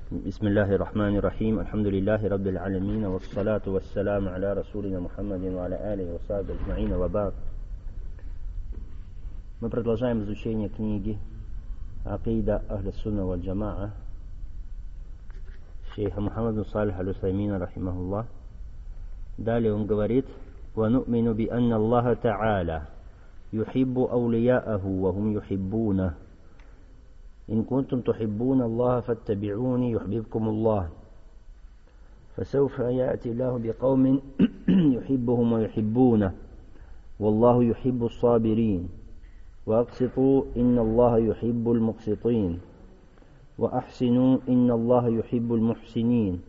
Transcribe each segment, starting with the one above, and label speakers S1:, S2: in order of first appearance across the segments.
S1: بسم الله الرحمن الرحيم الحمد لله رب العالمين والصلاة والسلام على رسولنا محمد وعلى آله وصحبه أجمعين وبعد. Мы продолжаем изучение книги Акида Ахля Сунна валь Джамаа шейха Мухаммада Салих аль-Усаймина рахимахуллах. Далее он говорит: وَنُؤْمِنُ بِأَنَّ اللَّهَ تَعَالَى يُحِبُّ أَوْلِيَاءَهُ وَهُمْ يُحِبُّونَهُ إن كنتم تحبون الله فاتبعوني يحببكم الله فسوف يأتي الله بقوم يحبهم ويحبونه والله يحب الصابرين وأقسطوا إن الله يحب المقسطين وأحسنوا إن الله يحب المحسنين.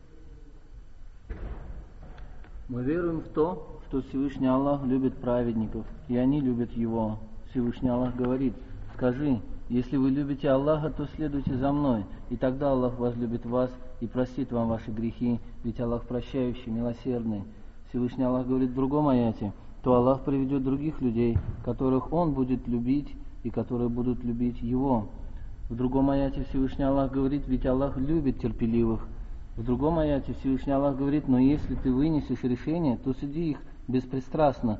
S2: Мы веруем в то, что Всевышний Аллах любит праведников, и они любят Его. Всевышний Аллах говорит: скажи, если вы любите Аллаха, то следуйте за мной, и тогда Аллах возлюбит вас и простит вам ваши грехи, ведь Аллах прощающий, милосердный. Всевышний Аллах говорит в другом аяте: то Аллах приведет других людей, которых Он будет любить и которые будут любить Его. В другом аяте Всевышний Аллах говорит: ведь Аллах любит терпеливых. В другом аяте Всевышний Аллах говорит: но если ты вынесешь решение, то суди их беспристрастно.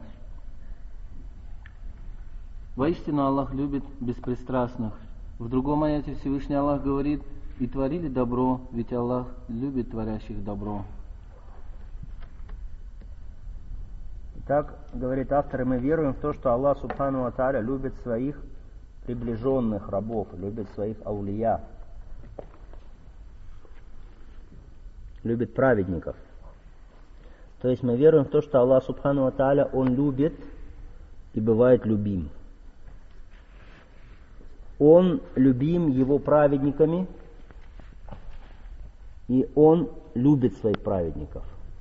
S2: Воистину Аллах любит беспристрастных. В другом аяте Всевышний Аллах говорит: и творили добро, ведь Аллах любит творящих добро.
S1: Итак, говорит автор, мы веруем в то, что Аллах Субхану ва Тааля любит своих приближенных рабов, любит своих аулия, любит праведников. То есть мы веруем в то, что Аллах Субхану ва Тааля, Он любит и бывает любим. Он любим Его праведниками, и Он любит своих праведников.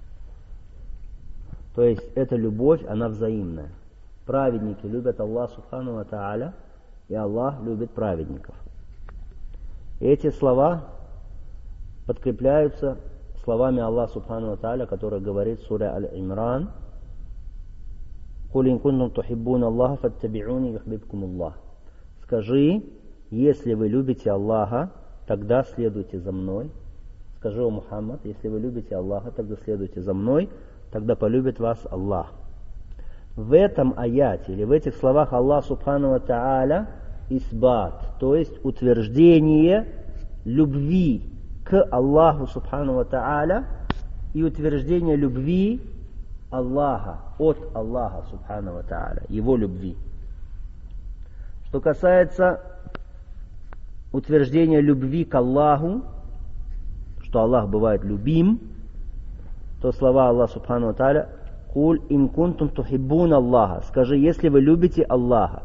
S1: То есть эта любовь, она взаимная. Праведники любят Аллаха Субхану ва Тааля, и Аллах любит праведников. И эти слова подкрепляются словами Аллаха Субхану ва Тааля, который говорит в суре Аль-Имран: «Куль ин кунтум тухиббуна Аллаха фаттаби'уни юхбибкумуллах». Скажи, если вы любите Аллаха, тогда следуйте за мной. Скажи, о Мухаммад, если вы любите Аллаха, тогда следуйте за мной, тогда полюбит вас Аллах. В этом аяте, или в этих словах Аллах Субхану ва Тааля исбат, то есть утверждение любви к Аллаху Субхану ва Тааля и утверждение любви Аллаха, от Аллаха Субхану ва Тааля, Его любви. Что касается утверждения любви к Аллаху, что Аллах бывает любим, то слова Аллаха Субхану ва Тааля: «Куль ин кунтум тухиббуна Аллаха». Скажи, если вы любите Аллаха.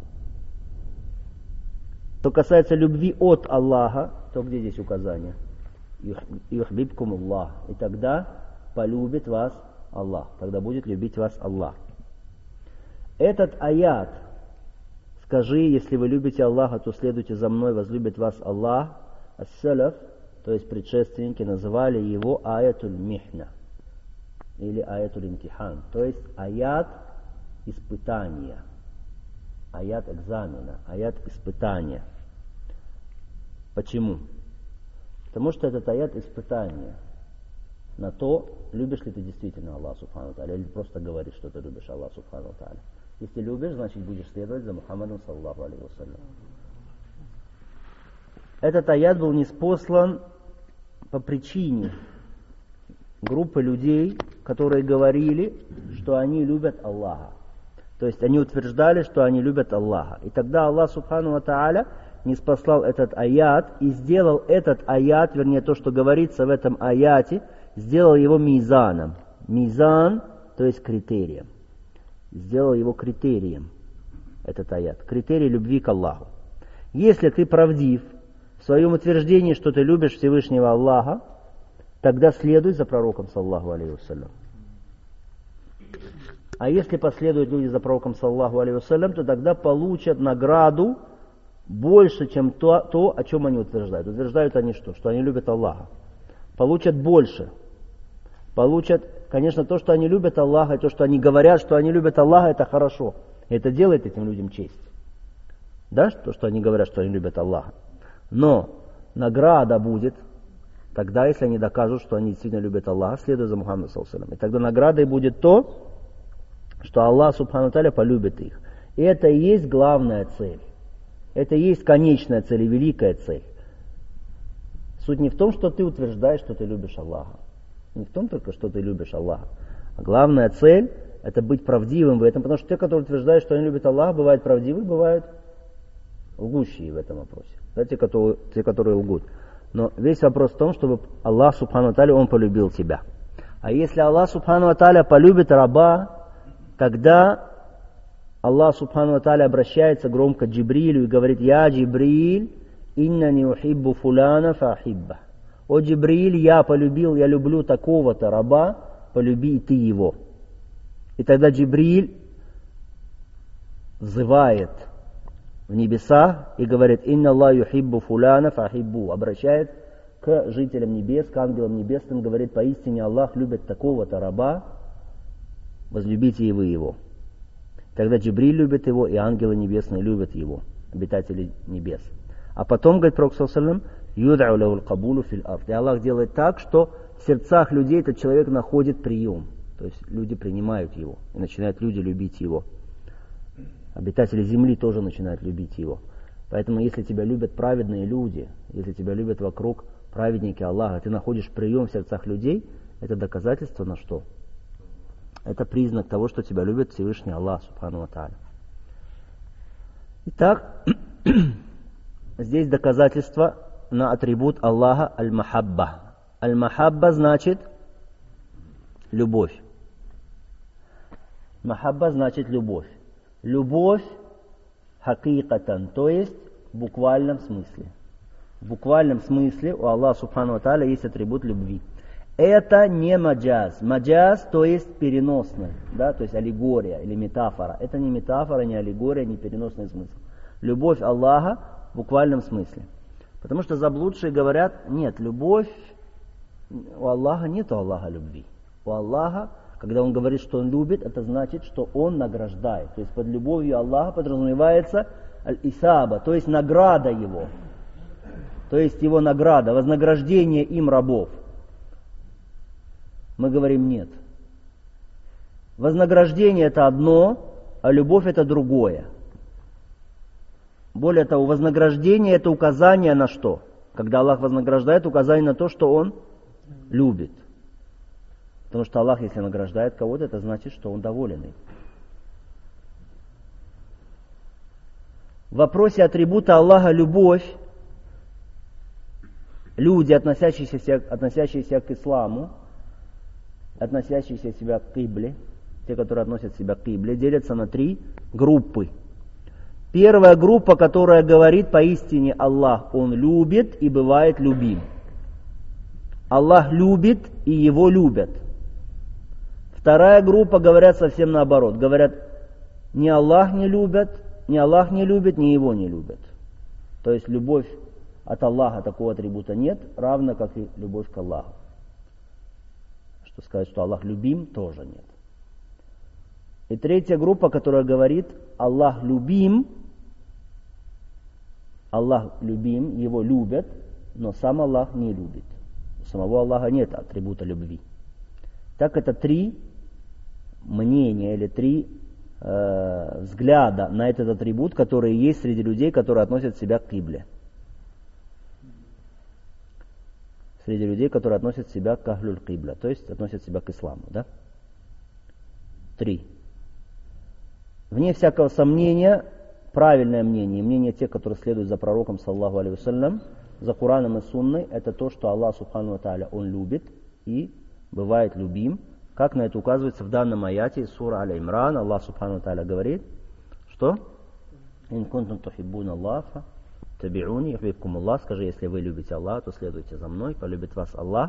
S1: Что касается любви от Аллаха, то где здесь указание? Юхбибкумуллах. И тогда полюбит вас Аллах. Тогда будет любить вас Аллах. Этот аят: скажи, если вы любите Аллаха, то следуйте за мной, возлюбит вас Аллах. Ас-салаф, то есть предшественники, называли его аятуль михна или аятуль имтихан, то есть аят испытания, аят экзамена, аят испытания. Почему? Потому что этот аят испытания на то, любишь ли ты действительно Аллаха Субхану ва Тааля, или просто говоришь, что ты любишь Аллаха Субхану ва Тааля. Если любишь, значит будешь следовать за Мухаммадом саллаллаху алейхи вассалям. Этот аят был ниспослан по причине группы людей, которые говорили, что они любят Аллаха. То есть они утверждали, что они любят Аллаха. И тогда Аллах Субхану ва Тааля ниспослал этот аят и сделал этот аят, вернее то, что говорится в этом аяте, сделал его мизаном. Мизан, то есть критерием. Сделал его критерием, этот аят. Критерий любви к Аллаху. Если ты правдив в своем утверждении, что ты любишь Всевышнего Аллаха, тогда следуй за пророком саллаллаху алейхи вассалям. А если последуют люди за пророком саллаллаху алейхи вассалям, то тогда получат награду больше, чем то, о чем они утверждают. Утверждают они что? Что они любят Аллаха. Получат больше. Получат, конечно, то, что они любят Аллаха, и то, что они говорят, что они любят Аллаха, это хорошо. Это делает этим людям честь. Да, то, что они говорят, что они любят Аллаха. Но награда будет Тогда, если они докажут, что они действительно любят Аллаха, следуя за Мухаммадом саллаллаху алейхи ва саллям. И тогда наградой будет то, что Аллах субхану тааля полюбит их. И это и есть главная цель. Это и есть конечная цель и великая цель. Суть не в том, что ты утверждаешь, что ты любишь Аллаха. Не в том только, что ты любишь Аллаха. А главная цель – это быть правдивым в этом. Потому что те, которые утверждают, что они любят Аллаха, бывают правдивы, бывают лгущие в этом вопросе. Да, те, которые лгут. Но весь вопрос в том, чтобы Аллах субхану тааля, Он полюбил тебя. А если Аллах субхану тааля полюбит раба, тогда Аллах субхану тааля обращается громко к Джибрилю и говорит: «Я Джибриль, иннани ухиббу фуляна фаахибба». «О Джибриль, я люблю такого-то раба, полюби и ты его». И тогда Джибриль взывает в небеса и говорит: «Инна Аллах юхиббу фуляна фаахиббу». Обращает к жителям небес, к ангелам небесным, говорит: «Поистине Аллах любит такого-то раба, возлюбите и вы его». Тогда Джибриль любит его, и ангелы небесные любят его, обитатели небес. А потом, говорит Пророк саллаллаху алейхи ва саллям, «Юд'у лахул кабулу фил ард». И Аллах делает так, что в сердцах людей этот человек находит прием. То есть люди принимают его, и начинают люди любить его. Обитатели земли тоже начинают любить его. Поэтому, если тебя любят праведные люди, если тебя любят вокруг праведники Аллаха, ты находишь прием в сердцах людей, это доказательство на что? Это признак того, что тебя любит Всевышний Аллах субхану ва тааля. Итак, здесь доказательство на атрибут Аллаха аль-махабба. Аль-махабба значит любовь. Махабба значит любовь. Любовь хакикатан, то есть в буквальном смысле. В буквальном смысле у Аллаха субхану ва тааля есть атрибут любви. Это не маджаз. Маджаз, то есть переносный, да, то есть аллегория или метафора. Это не метафора, не аллегория, не переносный смысл. Любовь Аллаха в буквальном смысле. Потому что заблудшие говорят: нет, любовь у Аллаха, нет у Аллаха любви. У Аллаха, когда Он говорит, что Он любит, это значит, что Он награждает. То есть под любовью Аллаха подразумевается аль-исаба, то есть награда Его. То есть Его награда, вознаграждение им рабов. Мы говорим: нет. Вознаграждение это одно, а любовь это другое. Более того, вознаграждение это указание на что? Когда Аллах вознаграждает, указание на то, что Он любит. Потому что Аллах, если награждает кого-то, это значит, что Он доволен им. В вопросе атрибута Аллаха любовь, люди, относящиеся к исламу, относящиеся себя к кибле, те, которые относят себя к кибле, делятся на 3 группы. Первая группа, которая говорит: поистине Аллах, Он любит и бывает любим. Аллах любит и Его любят. Вторая группа говорят совсем наоборот. Говорят: ни Аллах не любит, ни Его не любят. То есть любовь от Аллаха такого атрибута нет, равно как и любовь к Аллаху. Что сказать, что Аллах любим, тоже нет. И третья группа, которая говорит: Аллах любим, Его любят, но сам Аллах не любит. У самого Аллаха нет атрибута любви. Так это 3 мнения или 3 взгляда на этот атрибут, которые есть среди людей, которые относят себя к кибле. Среди людей, которые относят себя к ахлюль кибля, то есть относят себя к исламу, да? 3. Вне всякого сомнения, правильное мнение тех, которые следуют за пророком, саллаллаху алейхи ва саллям, за Кураном и Сунной, это то, что Аллах субхану ва тааля, Он любит и бывает любим. Как на это указывается в данном аяте из сура Аль-Имран, Аллах субхану ва тааля говорит, что «Ин кунтум тухиббуна Аллаха таби'уни юхбибкум Аллах». Скажи, если вы любите Аллаха, то следуйте за мной, полюбит вас Аллах.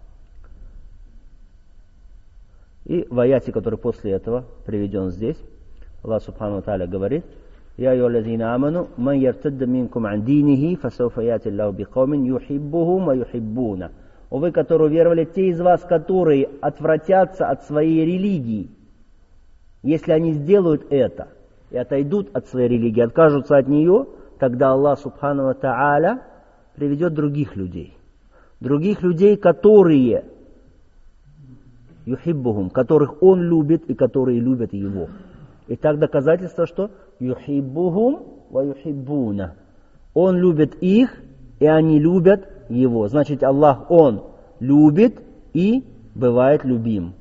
S1: И в аяте, который после этого приведен здесь, Аллах субхану ва тааля говорит: «Я айюхаллазина аману, ман яртадда минкум ан динихи, фасауфа яти Аллаху бикаумин юхиббухум ва юхиббуна». О вы, которые веровали, те из вас, которые отвратятся от своей религии, если они сделают это и отойдут от своей религии, откажутся от нее, тогда Аллах субхану ва тааля приведет других людей. других людей, которые юхиббухум, которых он любит и которые любят его. И так доказательство, что юхиббухум ва юхиббуна. Он любит их, и они любят его. Значит, Аллах, он любит и бывает любим.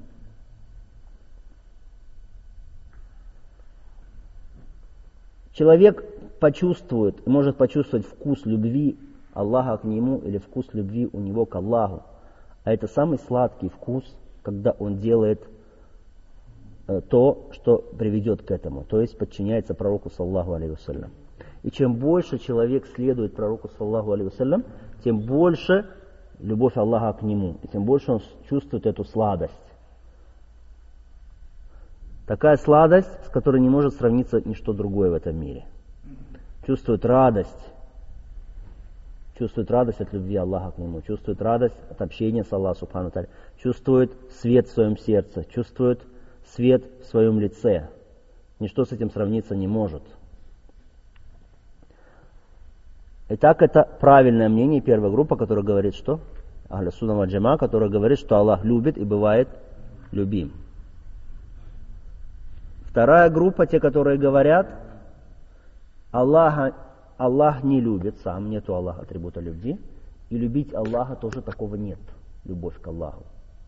S1: Человек почувствует, может почувствовать вкус любви Аллаха к нему или вкус любви у него к Аллаху. А это самый сладкий вкус, когда он делает то, что приведет к этому, то есть подчиняется пророку саллаллаху алейхи вассалям. И чем больше человек следует пророку саллаллаху алейхи вассалям, тем больше любовь Аллаха к нему, и тем больше он чувствует эту сладость. Такая сладость, с которой не может сравниться ничто другое в этом мире. Чувствует радость от любви Аллаха к нему, чувствует радость от общения с Аллахом субхану тааля, чувствует свет в своем сердце, чувствует свет в своем лице. Ничто с этим сравниться не может. Итак, это правильное мнение, первая группа, которая говорит, что Ахлю сунна валь джамаа, которая говорит, что Аллах любит и бывает любим. Вторая группа, те, которые говорят, Аллах не любит сам, нету Аллаха атрибута любви, и любить Аллаха тоже такого нет, любовь к Аллаху.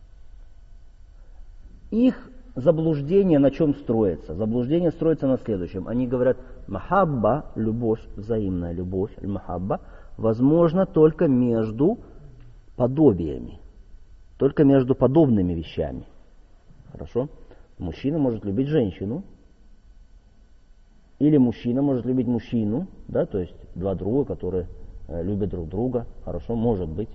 S1: Их заблуждение на чем строится? Заблуждение строится на следующем. Они говорят, махабба, любовь, взаимная любовь, махабба, возможно только между подобиями, только между подобными вещами. Хорошо? Мужчина может любить женщину, или мужчина может любить мужчину, да, то есть два друга, которые любят друг друга, хорошо, может быть.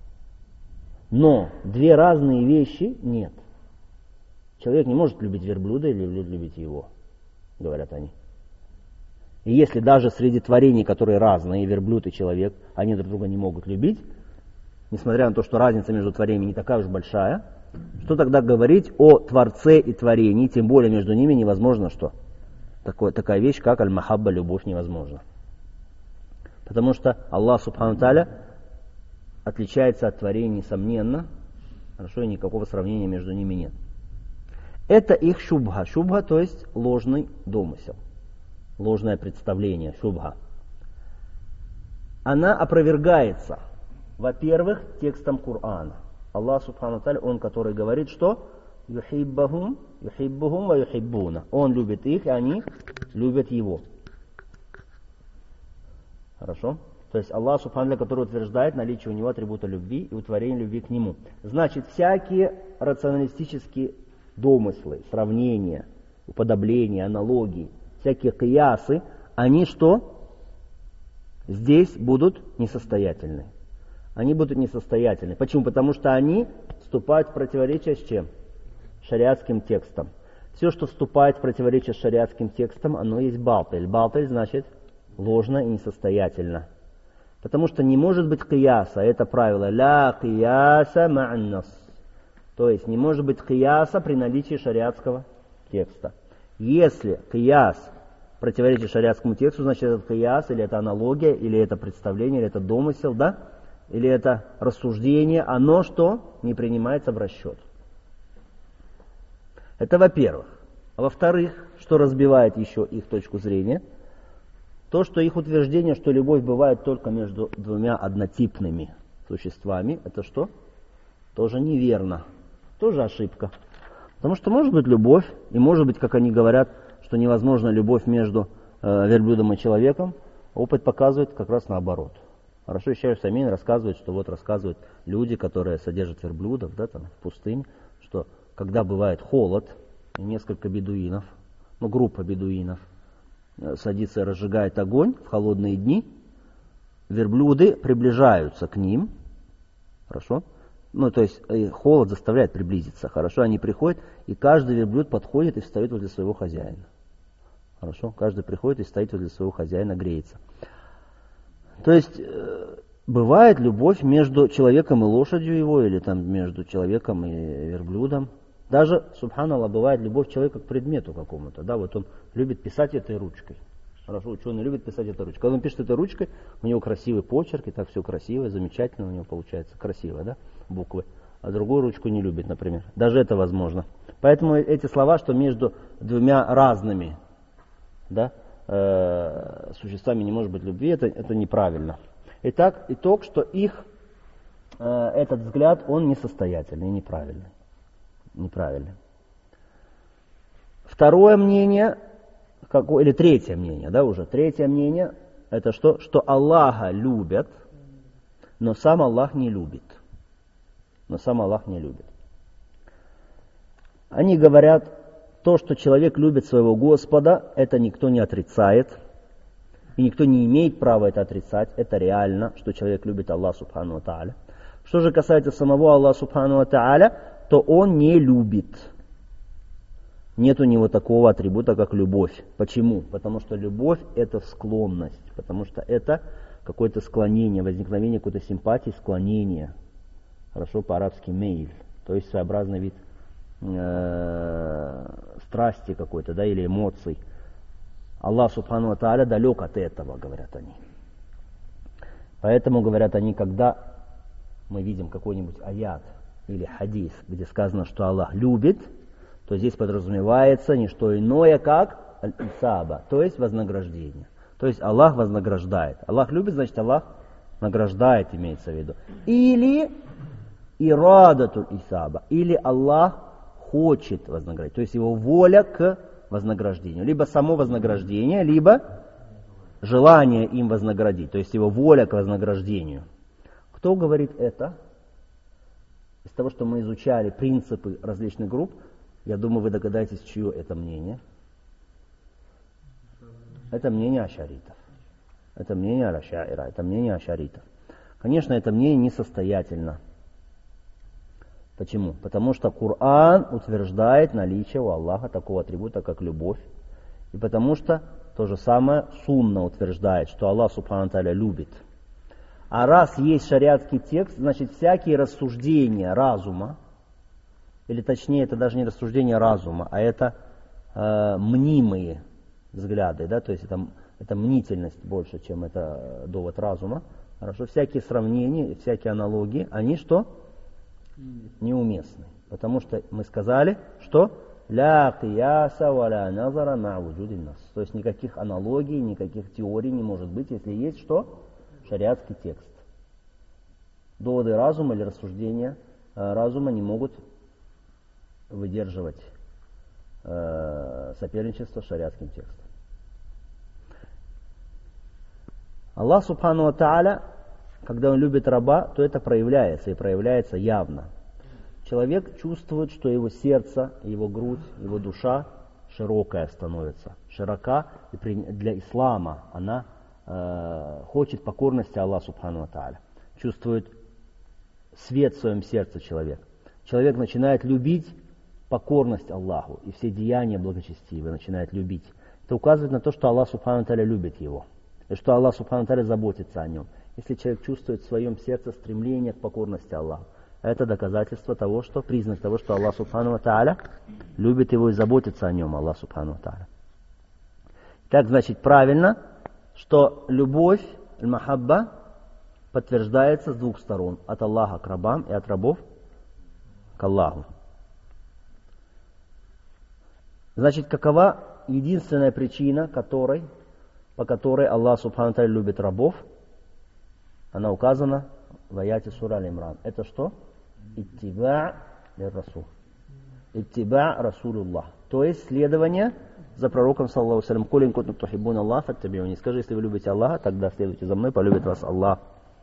S1: Но две разные вещи нет. Человек не может любить верблюда или любить его, говорят они. И если даже среди творений, которые разные, верблюд и человек, они друг друга не могут любить, несмотря на то, что разница между творениями не такая уж большая, что тогда говорить о Творце и творении, тем более между ними невозможно что? Такая вещь, как аль-махабба, любовь, невозможна. Потому что Аллах субхану тааля отличается от творений, несомненно, хорошо, и никакого сравнения между ними нет. Это их шубха. Шубха, то есть ложный домысел, ложное представление, шубха. Она опровергается, во-первых, текстом Корана. Аллах субхану тааля, он, который говорит, что юхиббухум ва юхиббуна. Он любит их, и они любят его. Хорошо? То есть Аллах субхану тааля, который утверждает наличие у него атрибута любви и утворение любви к нему. Значит, всякие рационалистические домыслы, сравнения, уподобления, аналогии, всякие киясы, они что? Здесь будут несостоятельны. Они будут несостоятельны. Почему? Потому что они вступают в противоречие с чем? Шариатским текстом. Все, что вступает в противоречие с шариатским текстом, оно есть балтель. Балтель значит ложно и несостоятельно. Потому что не может быть кияса. Это правило. Ля кияса ма'ан-нас. То есть не может быть кияса при наличии шариатского текста. Если кияс противоречит шариатскому тексту, значит это кияс, или это аналогия, или это представление, или это домысел, да? Или это рассуждение, оно что? Не принимается в расчет. Это во-первых. А во-вторых, что разбивает еще их точку зрения? То, что их утверждение, что любовь бывает только между двумя однотипными существами, это что? Тоже неверно. Тоже ошибка. Потому что может быть любовь, и может быть, как они говорят, что невозможна любовь между верблюдом и человеком. Опыт показывает как раз наоборот. Хорошо, Шейх Усаймин рассказывает, что вот рассказывают люди, которые содержат верблюдов, да, там, в пустыне, что когда бывает холод, и несколько бедуинов, группа бедуинов, садится и разжигает огонь в холодные дни, верблюды приближаются к ним, хорошо, то есть холод заставляет приблизиться, хорошо, они приходят, и каждый верблюд подходит и встает возле своего хозяина, хорошо, каждый приходит и стоит возле своего хозяина, греется. То есть бывает любовь между человеком и лошадью его, или там между человеком и верблюдом. Даже, субханаллах, бывает любовь человека к предмету какому-то. Да, вот он любит писать этой ручкой. Хорошо, ученый любит писать этой ручкой. Когда он пишет этой ручкой, у него красивый почерк, и так все красиво, замечательно у него получается, красиво, да, буквы. А другую ручку не любит, например. Даже это возможно. Поэтому эти слова, что между двумя разными, да, существами не может быть любви, это неправильно. Итак, итог, что этот взгляд, он несостоятельный, неправильный. Неправильный. Второе мнение, или третье мнение, да, уже. Третье мнение, это что? Что Аллаха любят, но сам Аллах не любит. Но сам Аллах не любит. Они говорят, то, что человек любит своего Господа, это никто не отрицает. И никто не имеет права это отрицать. Это реально, что человек любит Аллаха Субхану ва Тааля. Что же касается самого Аллаха Субхану ва Тааля, то он не любит. Нет у него такого атрибута, как любовь. Почему? Потому что любовь – это склонность. Потому что это какое-то склонение, возникновение какой-то симпатии, склонение. Хорошо, по-арабски мейль. То есть своеобразный вид страсти какой-то, да, или эмоций. Аллах Субхану ва Тааля далек от этого, говорят они. Поэтому, говорят они, когда мы видим какой-нибудь аят или хадис, где сказано, что Аллах любит, то здесь подразумевается не что иное, как аль-исаба, то есть вознаграждение. То есть Аллах вознаграждает. Аллах любит, значит Аллах награждает, имеется в виду. Или ирадатуль исаба, или Аллах хочет вознаградить, то есть его воля к вознаграждению. Либо само вознаграждение, либо желание им вознаградить, то есть его воля к вознаграждению. Кто говорит это? Из того, что мы изучали принципы различных групп, я думаю, вы догадаетесь, чье это мнение. Это мнение ашаритов. Это мнение аль-ашаира, это мнение ашаритов. Конечно, это мнение несостоятельно. Почему? Потому что Коран утверждает наличие у Аллаха такого атрибута, как любовь. И потому что то же самое Сунна утверждает, что Аллах Субхану ва Тааля любит. А раз есть шариатский текст, значит всякие рассуждения разума, или точнее это даже не рассуждения разума, а это мнимые взгляды, да, то есть это мнительность больше, чем это довод разума. Хорошо, всякие сравнения, всякие аналогии, они что? Неуместны. Потому что мы сказали, что ля кияса ва ля назара ма вуджудин нас. То есть никаких аналогий, никаких теорий не может быть, если есть что? Шариатский текст. Доводы разума или рассуждения разума не могут выдерживать соперничество с шариатским текстом. Аллах Субхану ва Тааля, когда Он любит раба, то это проявляется, и проявляется явно. Человек чувствует, что его сердце, его грудь, его душа широкая становится. Широка, и для ислама она хочет покорности Аллаху Субхану ва Тааля. Чувствует свет в своем сердце человек. Человек начинает любить покорность Аллаху, и все деяния благочестивые начинает любить. Это указывает на то, что Аллах Субхану ва Тааля любит его, и что Аллах Субхану ва Тааля заботится о нем. Если человек чувствует в своем сердце стремление к покорности Аллаху, это доказательство того, что, признак того, что Аллах Субхану ва Тааля любит его и заботится о нем, Аллах Субхану ва Тааля. Так, значит, правильно, что любовь, аль-махабба, подтверждается с двух сторон. От Аллаха к рабам и от рабов к Аллаху. Значит, какова единственная причина, по которой Аллах Субхану ва Тааля любит рабов? Она указана в аяте сура Аль-Имран. Это что? Иттиба' лир-расул. Иттиба' расулуллах. То есть следование за пророком, саллаллаху алейхи ва саллям. Кулин кунтум тухиббуна Аллах фаттаби'уни. Скажи, если вы любите Аллаха, тогда следуйте за мной, полюбит вас Аллах.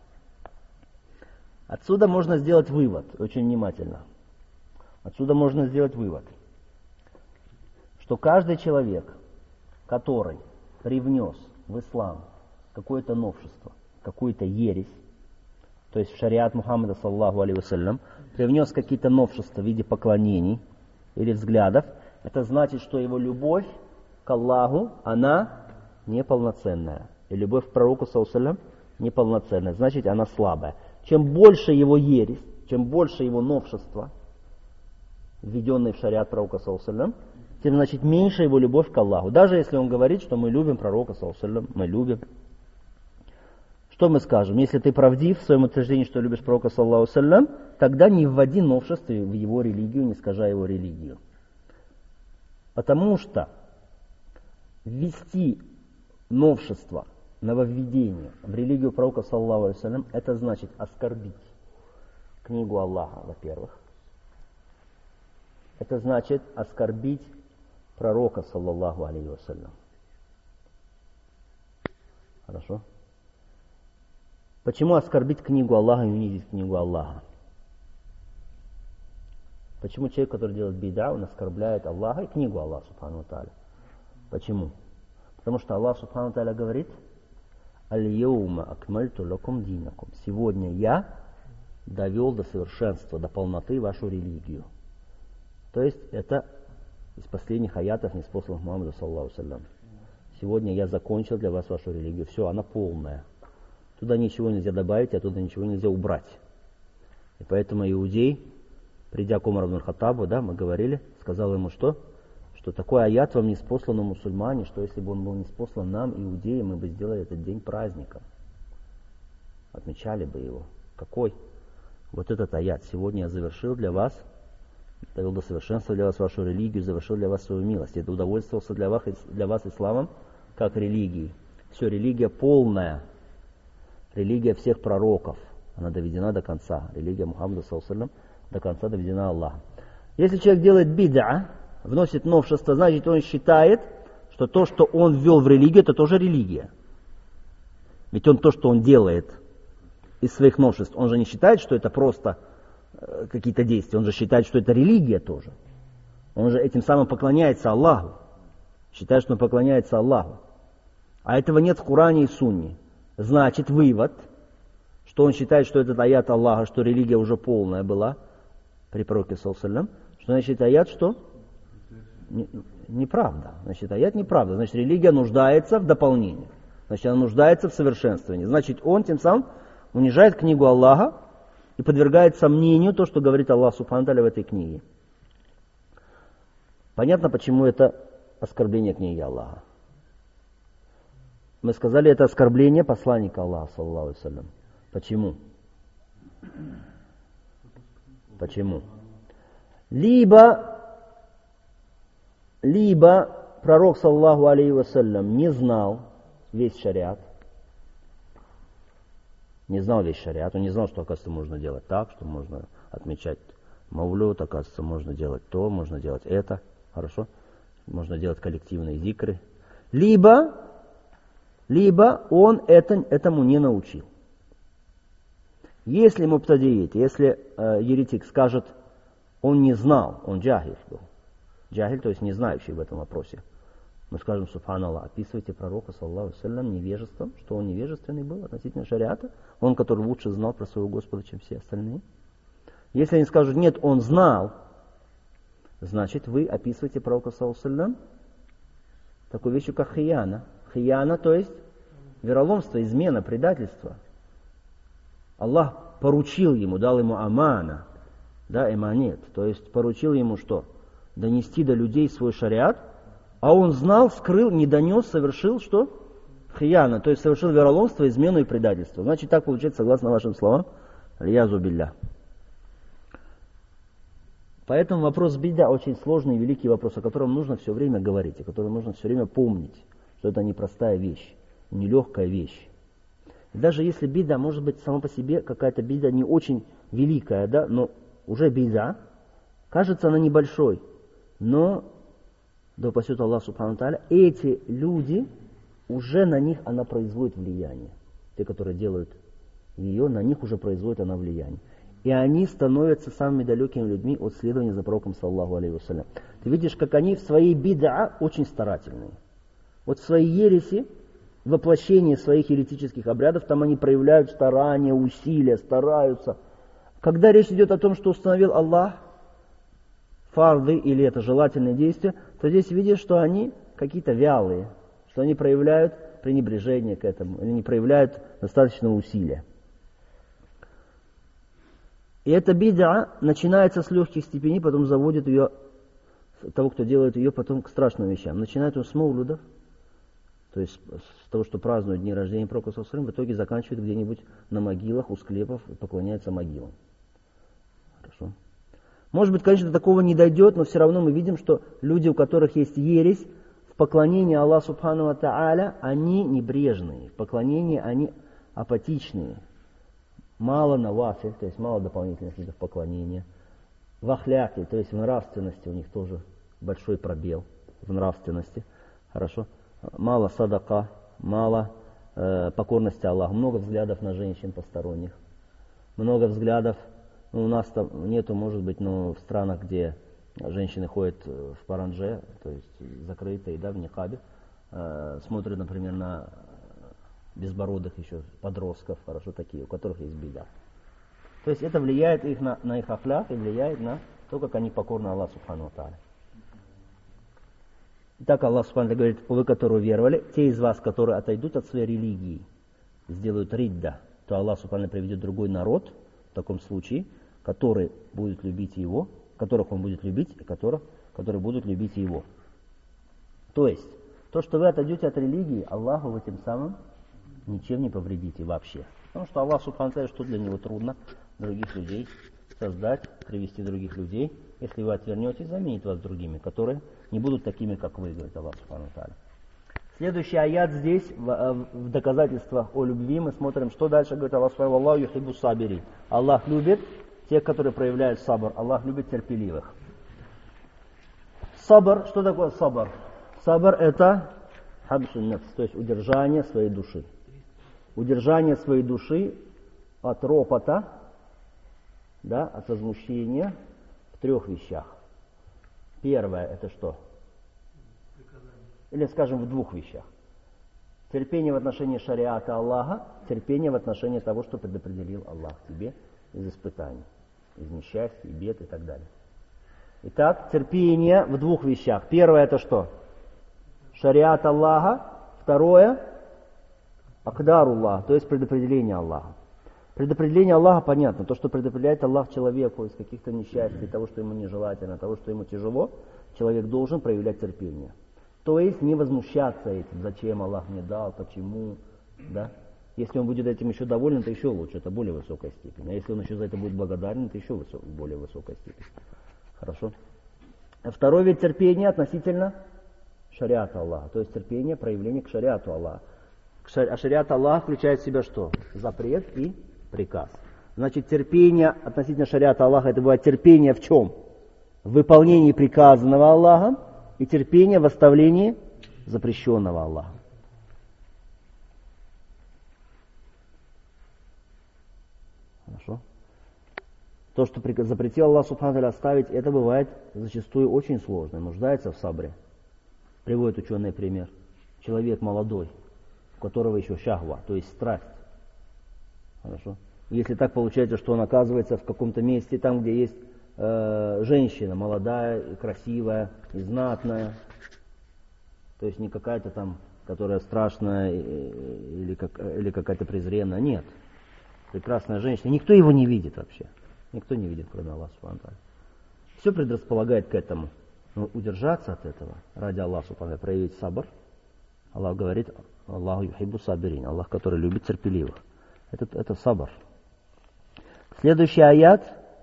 S1: Отсюда можно сделать вывод, очень внимательно. Отсюда можно сделать вывод, что каждый человек, который привнес в ислам какое-то новшество, какую-то ересь, то есть в шариат Мухаммада, саллаллаху алейхи вассалям, привнес какие-то новшества в виде поклонений или взглядов, это значит, что его любовь к Аллаху, она неполноценная. И любовь к пророку, саллаллаху алейхи вассалям, неполноценная, значит, она слабая. Чем больше его ересь, чем больше его новшества, введенные в шариат пророка, саллаллаху алейхи вассалям, тем значит меньше его любовь к Аллаху. Даже если он говорит, что мы любим пророка, саллаллаху алейхи ва саллям, мы любим. Что мы скажем? Если ты правдив в своем утверждении, что любишь пророка, саллаллаху алейхи ва саллям, тогда не вводи новшества в его религию, не искажай его религию. Потому что ввести новшество, нововведение в религию пророка, саллаллаху алейхи ва саллям, это значит оскорбить книгу Аллаха, во-первых. Это значит оскорбить пророка, саллаллаху алейхи ва саллям. Хорошо? Почему оскорбить книгу Аллаха и унизить книгу Аллаха? Почему человек, который делает бида, он оскорбляет Аллаха и книгу Аллаха, субхану ва тааля? Почему? Потому что Аллах, субхану ва тааля, говорит: «Аль-йаума акмальту лакум динакум». Сегодня я довел до совершенства, до полноты вашу религию. То есть это из последних аятов, ниспосланных Мухаммаду, саллаллаху алейхи ва саллям. Сегодня я закончил для вас вашу религию. Все, она полная. Туда ничего нельзя добавить, а туда ничего нельзя убрать. И поэтому иудей, придя к Умару ибн Хаттабу, да, мы говорили, сказал ему что? Что такой аят вам ниспослан мусульмане, что если бы он был ниспослан нам, иудеям, мы бы сделали этот день праздником. Отмечали бы его. Какой? Вот этот аят. Сегодня я завершил для вас, довел до совершенства для вас вашу религию, завершил для вас свою милость. Это удовольствовался для вас исламом как религией. Все, религия полная. Религия всех пророков. Она доведена до конца. Религия Мухаммада, саллаллаху алейхи ва саллям, до конца доведена Аллахом. Если человек делает бид'a, вносит новшество, значит он считает, что то, что он ввел в религию, это тоже религия. Ведь он то, что он делает из своих новшеств, он же не считает, что это просто какие-то действия. Он же считает, что это религия тоже. Он же этим самым поклоняется Аллаху. Считает, что он поклоняется Аллаху. А этого нет в Коране и Сунне. Значит, вывод, что он считает, что этот аят Аллаха, что религия уже полная была при пророке, саллаллаху алейхи ва саллям, что значит аят что? Неправда. Значит, аят неправда. Значит, религия нуждается в дополнении. Значит, она нуждается в совершенствовании. Значит, он тем самым унижает книгу Аллаха и подвергает сомнению то, что говорит Аллах субхану ва тааля в этой книге. Понятно, почему это оскорбление книги Аллаха. Мы сказали, это оскорбление посланника Аллаха, саллаллаху алейхи ва саллям. Почему? Почему? Либо пророк, саллаллаху алейхи ва саллям, не знал весь шариат. Не знал весь шариат. Он не знал, что, оказывается, можно делать так, что можно отмечать мавлюд, оказывается, можно делать то, можно делать это. Хорошо? Можно делать коллективные зикры. Либо он этому не научил. Если мубтадиит, если еретик скажет, он не знал, он джахиль был. Джахиль, то есть не знающий в этом вопросе. Мы скажем, субханаллах, описывайте пророка, саллаллаху алейхи ва саллям, невежеством, что он невежественный был относительно шариата, он, который лучше знал про своего Господа, чем все остальные. Если они скажут, нет, он знал, значит, вы описываете пророка, саллаллаху алейхи ва саллям, такую вещь, как хияна. Хияна, то есть вероломство, измена, предательство. Аллах поручил ему, дал ему амана, да, эманет, то есть поручил ему что? Донести до людей свой шариат, а он знал, скрыл, не донес, совершил что? Хияна, то есть совершил вероломство, измену и предательство. Значит, так получается, согласно вашим словам, аль-язу билля. Поэтому вопрос бида очень сложный и великий вопрос, о котором нужно все время говорить, о котором нужно все время помнить, что это непростая вещь, нелегкая вещь. И даже если бида может быть сама по себе какая-то бида не очень великая, да, но уже бида, кажется она небольшой, но, да упасет Аллах субхану ва тааля, эти люди, уже на них она производит влияние. Те, которые делают ее, на них уже производит она влияние. И они становятся самыми далекими людьми от следования за пророком, саллаллаху алейхи ва саллям. Ты видишь, как они в своей бид'a очень старательные. Вот в своей ереси, воплощении своих еретических обрядов, там они проявляют старания, усилия, стараются. Когда речь идет о том, что установил Аллах, фарды или это желательные действия, то здесь видишь, что они какие-то вялые, что они проявляют пренебрежение к этому, или не проявляют достаточного усилия. И эта бид'a начинается с легких степеней, потом заводит ее того, кто делает ее потом к страшным вещам. Начинает он с маулудов, то есть с того, что празднуют дни рождения пророка, в итоге заканчивает где-нибудь на могилах, у склепов и поклоняется могилам. Хорошо. Может быть, конечно, до такого не дойдет, но все равно мы видим, что люди, у которых есть ересь, в поклонении Аллаху Субхану ва Тааля, они небрежные, в поклонении они апатичные. Мало навафиль, то есть мало дополнительных видов поклонения. В ахляке, то есть в нравственности у них тоже большой пробел в нравственности. Хорошо. Мало садака, мало покорности Аллаху, много взглядов на женщин посторонних, много взглядов, у нас там нету, может быть, но в странах, где женщины ходят в паранже, то есть закрытые, да, в никабе, смотрят, например, на безбородых еще подростков, хорошо, такие, у которых есть беда. То есть это влияет их на их ахляк и влияет на то, как они покорны Аллаху Субхану ва Тааля. Итак, Аллах Субхану говорит: вы, которые веровали, те из вас, которые отойдут от своей религии, сделают ридда, то Аллах Субхану приведет другой народ, в таком случае, который будет любить его, которых он будет любить, и которые будут любить его. То есть, то, что вы отойдете от религии, Аллаху вы тем самым ничем не повредите вообще. Потому что Аллах Субхану ва Тааля, что для него трудно других людей создать, привести других людей. Если вы отвернетесь, заменит вас другими, которые не будут такими, как вы, говорит Аллах Субхану ва Тааля. Следующий аят здесь, в доказательствах о любви, мы смотрим, что дальше говорит Аллах Субхану ва Тааля: Аллаху юхиббу сабирин. Аллах любит тех, которые проявляют сабр. Аллах любит терпеливых. Сабр, что такое сабр? Сабр это хабсун нафс, то есть удержание своей души. Удержание своей души от ропота, да, от возмущения в 3 вещах. Первое это что? Или, скажем, в 2 вещах. Терпение в отношении шариата Аллаха, терпение в отношении того, что предопределил Аллах тебе из испытаний, из несчастья, бед и так далее. Итак, терпение в 2 вещах. Первое это что? Шариат Аллаха. Второе акдаруллах, то есть предопределение Аллаха. Предопределение Аллаха понятно. То, что предопределяет Аллах человеку из каких-то несчастий, того, что ему нежелательно, того, что ему тяжело, человек должен проявлять терпение. То есть не возмущаться этим, зачем Аллах мне дал, почему, да? Если он будет этим еще доволен, то еще лучше, это более высокая степень. А если он еще за это будет благодарен, то еще более высокая степень. Хорошо? Второй вид терпения относительно шариата Аллаха, то есть терпение, проявление к шариату Аллаха. А шариат Аллаха включает в себя что? Запрет и приказ. Значит, терпение относительно шариата Аллаха, это бывает терпение в чем? В выполнении приказанного Аллахом и терпение в оставлении запрещенного Аллаха. Хорошо? То, что запретил Аллах Субхану ва Тааля оставить, это бывает зачастую очень сложно, нуждается в сабре. Приводит ученый пример. Человек молодой, у которого еще шахва, то есть страсть. Хорошо? Если так получается, что он оказывается в каком-то месте, там, где есть женщина, молодая, и красивая, и знатная, то есть не какая-то там, которая страшная или какая-то презренная, нет. Прекрасная женщина, никто его не видит вообще. Никто не видит, кроме Аллаха Субхану ва Тааля. Все предрасполагает к этому. Но удержаться от этого ради Аллаха Субхану ва Тааля, проявить сабр, Аллах говорит: Аллаху юхиббу сабирин, Аллах, который любит терпеливых. Это сабр. Следующий аят: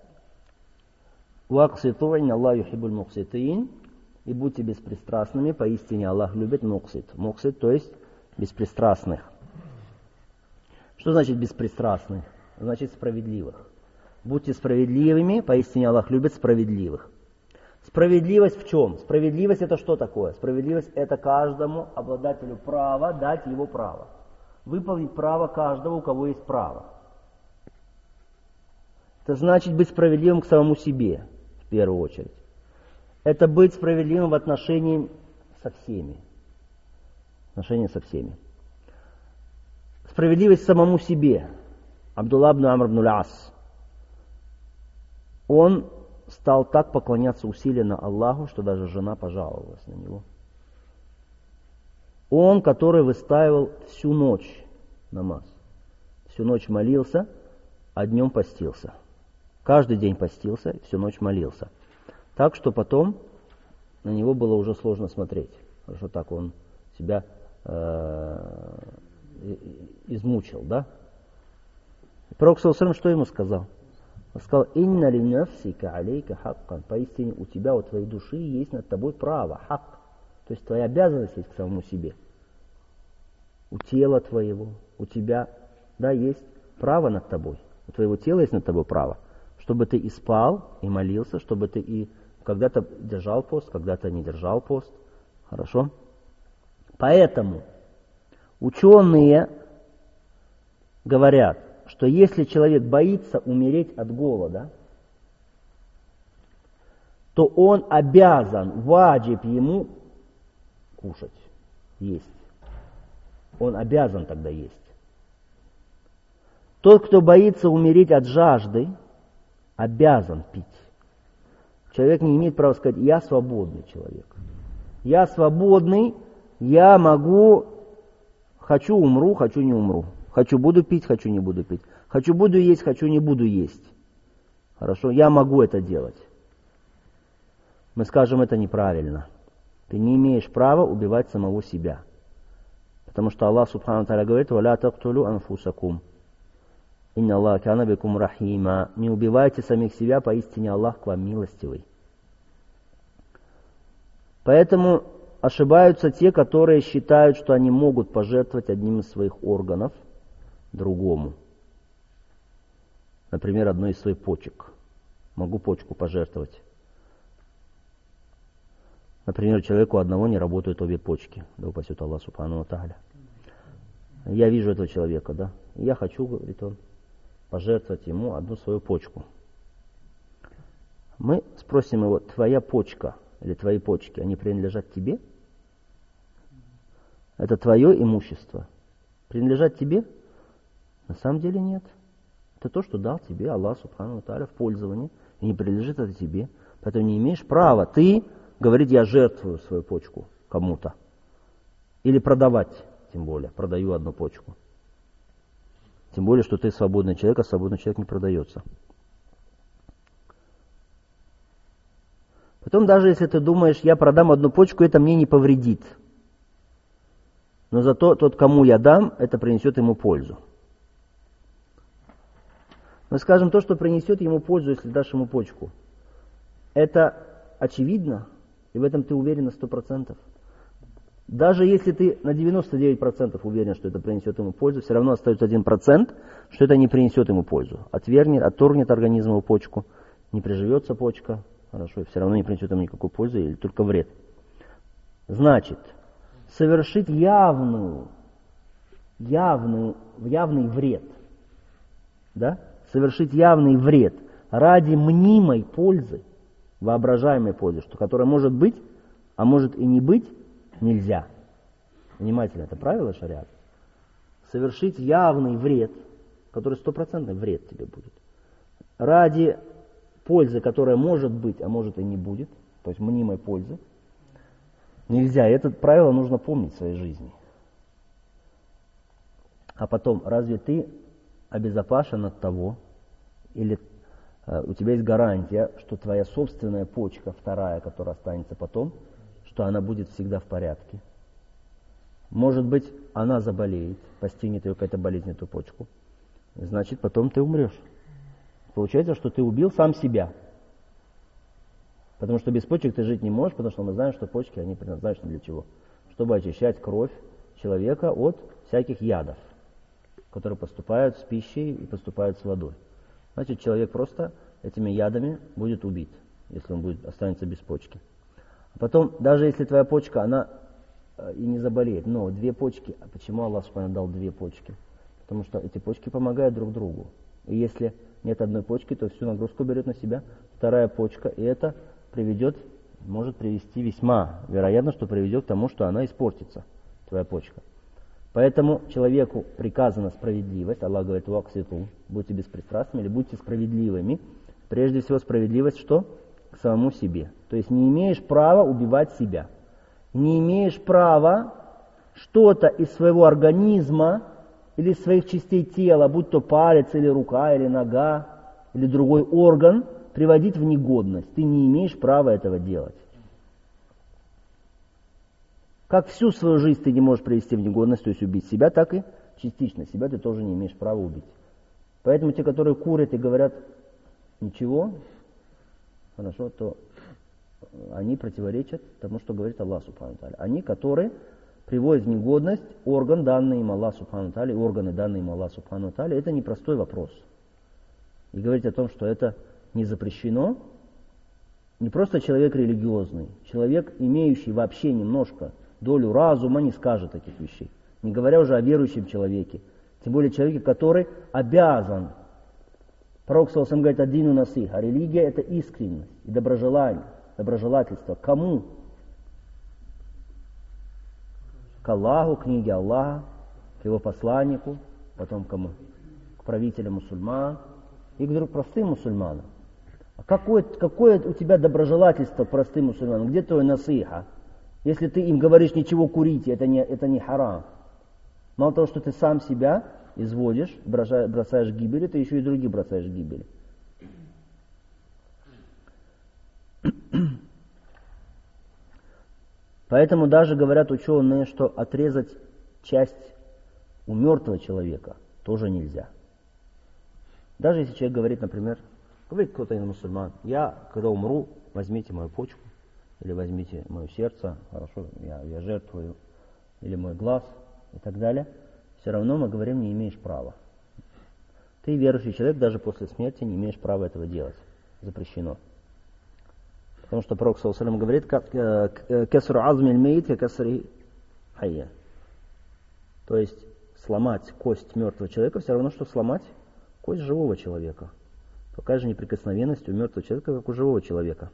S1: «Вакситу инна Аллаху юхиббуль мукситин». И будьте беспристрастными, поистине Аллах любит муксит. Муксит, то есть беспристрастных. Что значит беспристрастных? Значит справедливых. Будьте справедливыми, поистине Аллах любит справедливых. Справедливость в чем? Справедливость это что такое? Справедливость это каждому обладателю права дать его право. Выполнить право каждого, у кого есть право. Это значит быть справедливым к самому себе, в первую очередь. Это быть справедливым в отношении со всеми. Справедливость самому себе. Абдулла ибн Амр ибн аль-Ас. Он стал так поклоняться усиленно Аллаху, что даже жена пожаловалась на него. Он, который выстаивал всю ночь намаз. Всю ночь молился, а днем постился. Каждый день постился, всю ночь молился. Так что потом на него было уже сложно смотреть. Хорошо, так он себя измучил, да? Пророк ﷺ что ему сказал? Он сказал: «Инна ли нафсика алейка хаккан». Поистине у тебя, у твоей души есть над тобой право, хак. То есть твоя обязанность есть к самому себе. У тела твоего, у тебя, да, есть право над тобой. У твоего тела есть над тобой право. Чтобы ты и спал, и молился, чтобы ты и когда-то держал пост, когда-то не держал пост. Хорошо? Поэтому ученые говорят, что если человек боится умереть от голода, то он обязан, ваджиб ему кушать, есть. Он обязан тогда есть. Тот, кто боится умереть от жажды, обязан пить. Человек не имеет права сказать: я свободный человек. Я свободный, я могу, хочу умру, хочу не умру. Хочу буду пить, хочу не буду пить. Хочу буду есть, хочу не буду есть. Хорошо, я могу это делать. Мы скажем, это неправильно. Ты не имеешь права убивать самого себя. Потому что Аллах Субхану ва Тааля говорит: «Валя тактулю анфусакум. Инна Аллах кана бикум рахима». Не убивайте самих себя, поистине Аллах к вам милостивый. Поэтому ошибаются те, которые считают, что они могут пожертвовать одним из своих органов другому. Например, одной из своих почек. Могу почку пожертвовать. Например, человеку одного не работают обе почки. Да упасет Аллах Субхану ва Тааля. Я вижу этого человека, да. И я хочу, говорит он, пожертвовать ему одну свою почку. Мы спросим его: твоя почка или твои почки, они принадлежат тебе? Это твое имущество. Принадлежат тебе? На самом деле нет. Это то, что дал тебе Аллах Субхану ва Тааля в пользование, и не принадлежит это тебе. Поэтому не имеешь права ты говорить: я жертвую свою почку кому-то. Или продавать, тем более, продаю одну почку. Тем более, что ты свободный человек, а свободный человек не продается. Потом, даже если ты думаешь: я продам одну почку, это мне не повредит. Но зато тот, кому я дам, это принесет ему пользу. Мы скажем, то, что принесет ему пользу, если дашь ему почку, это очевидно, и в этом ты уверен на 100%. Даже если ты на 99% уверен, что это принесет ему пользу, все равно остается 1%, что это не принесет ему пользу. Отторгнет организм его почку, не приживется почка, хорошо, все равно не принесет ему никакой пользы или только вред. Значит, совершить явный вред, да? Совершить явный вред ради мнимой пользы, воображаемой пользы, которая может быть, а может и не быть, нельзя. Внимательно, это правило шариата. Совершить явный вред, который 100% вред тебе будет, ради пользы, которая может быть, а может и не будет, то есть мнимой пользы, нельзя. И это правило нужно помнить в своей жизни. А потом, разве ты обезопасен от того, или у тебя есть гарантия, что твоя собственная почка, вторая, которая останется потом, что она будет всегда в порядке? Может быть, она заболеет, постигнет ее какая-то болезнь, эту почку. Значит, потом ты умрешь. Получается, что ты убил сам себя. Потому что без почек ты жить не можешь, потому что мы знаем, что почки, они предназначены для чего? Чтобы очищать кровь человека от всяких ядов, которые поступают с пищей и поступают с водой. Значит, человек просто этими ядами будет убит, если он останется без почки. А потом, даже если твоя почка, она и не заболеет, но две почки, а почему Аллах Субхану дал две почки? Потому что эти почки помогают друг другу. И если нет одной почки, то всю нагрузку берет на себя вторая почка, и это может привести весьма вероятно, что приведет к тому, что она испортится, твоя почка. Поэтому человеку приказана справедливость. Аллах говорит: «Вакситу», будьте беспристрастными или будьте справедливыми. Прежде всего, справедливость что? К самому себе. То есть не имеешь права убивать себя. Не имеешь права что-то из своего организма или из своих частей тела, будь то палец или рука, или нога, или другой орган, приводить в негодность. Ты не имеешь права этого делать. Как всю свою жизнь ты не можешь привести в негодность, то есть убить себя, так и частично себя ты тоже не имеешь права убить. Поэтому те, которые курят и говорят ничего, хорошо, то они противоречат тому, что говорит Аллах Субхану Тааля. Они, которые приводят в негодность орган, данный им Аллах Субхану Тааля, и органы, данные им Аллах Субхану Тааля, это непростой вопрос. И говорить о том, что это не запрещено, не просто человек религиозный, человек, имеющий вообще немножко долю разума, не скажет таких вещей. Не говоря уже о верующем человеке. Тем более человеке, который обязан. Пророк ﷺ говорит: «Аддину насиха». Религия – это искренность и доброжелательство. Кому? К Аллаху, книге Аллаха, к его посланнику, потом кому? К правителям мусульман и к простым мусульманам. А какое у тебя доброжелательство к простым мусульманам? Где твой насиха? Если ты им говоришь ничего курите, это не харам. Мало того, что ты сам себя изводишь, бросаешь в гибели, ты еще и других бросаешь в гибели. Поэтому даже говорят ученые, что отрезать часть у мертвого человека тоже нельзя. Даже если человек говорит, например, говорит кто-то из мусульман: я, когда умру, возьмите мою почку, или возьмите мое сердце, хорошо, я жертвую, или мой глаз, и так далее. Все равно мы говорим: не имеешь права. Ты верующий человек, даже после смерти не имеешь права этого делать. Запрещено. Потому что Пророк ﷺ говорит: «Кесру азмиль мейт ка кесри хайя». То есть сломать кость мертвого человека все равно, что сломать кость живого человека. Такая же неприкосновенность у мертвого человека, как у живого человека.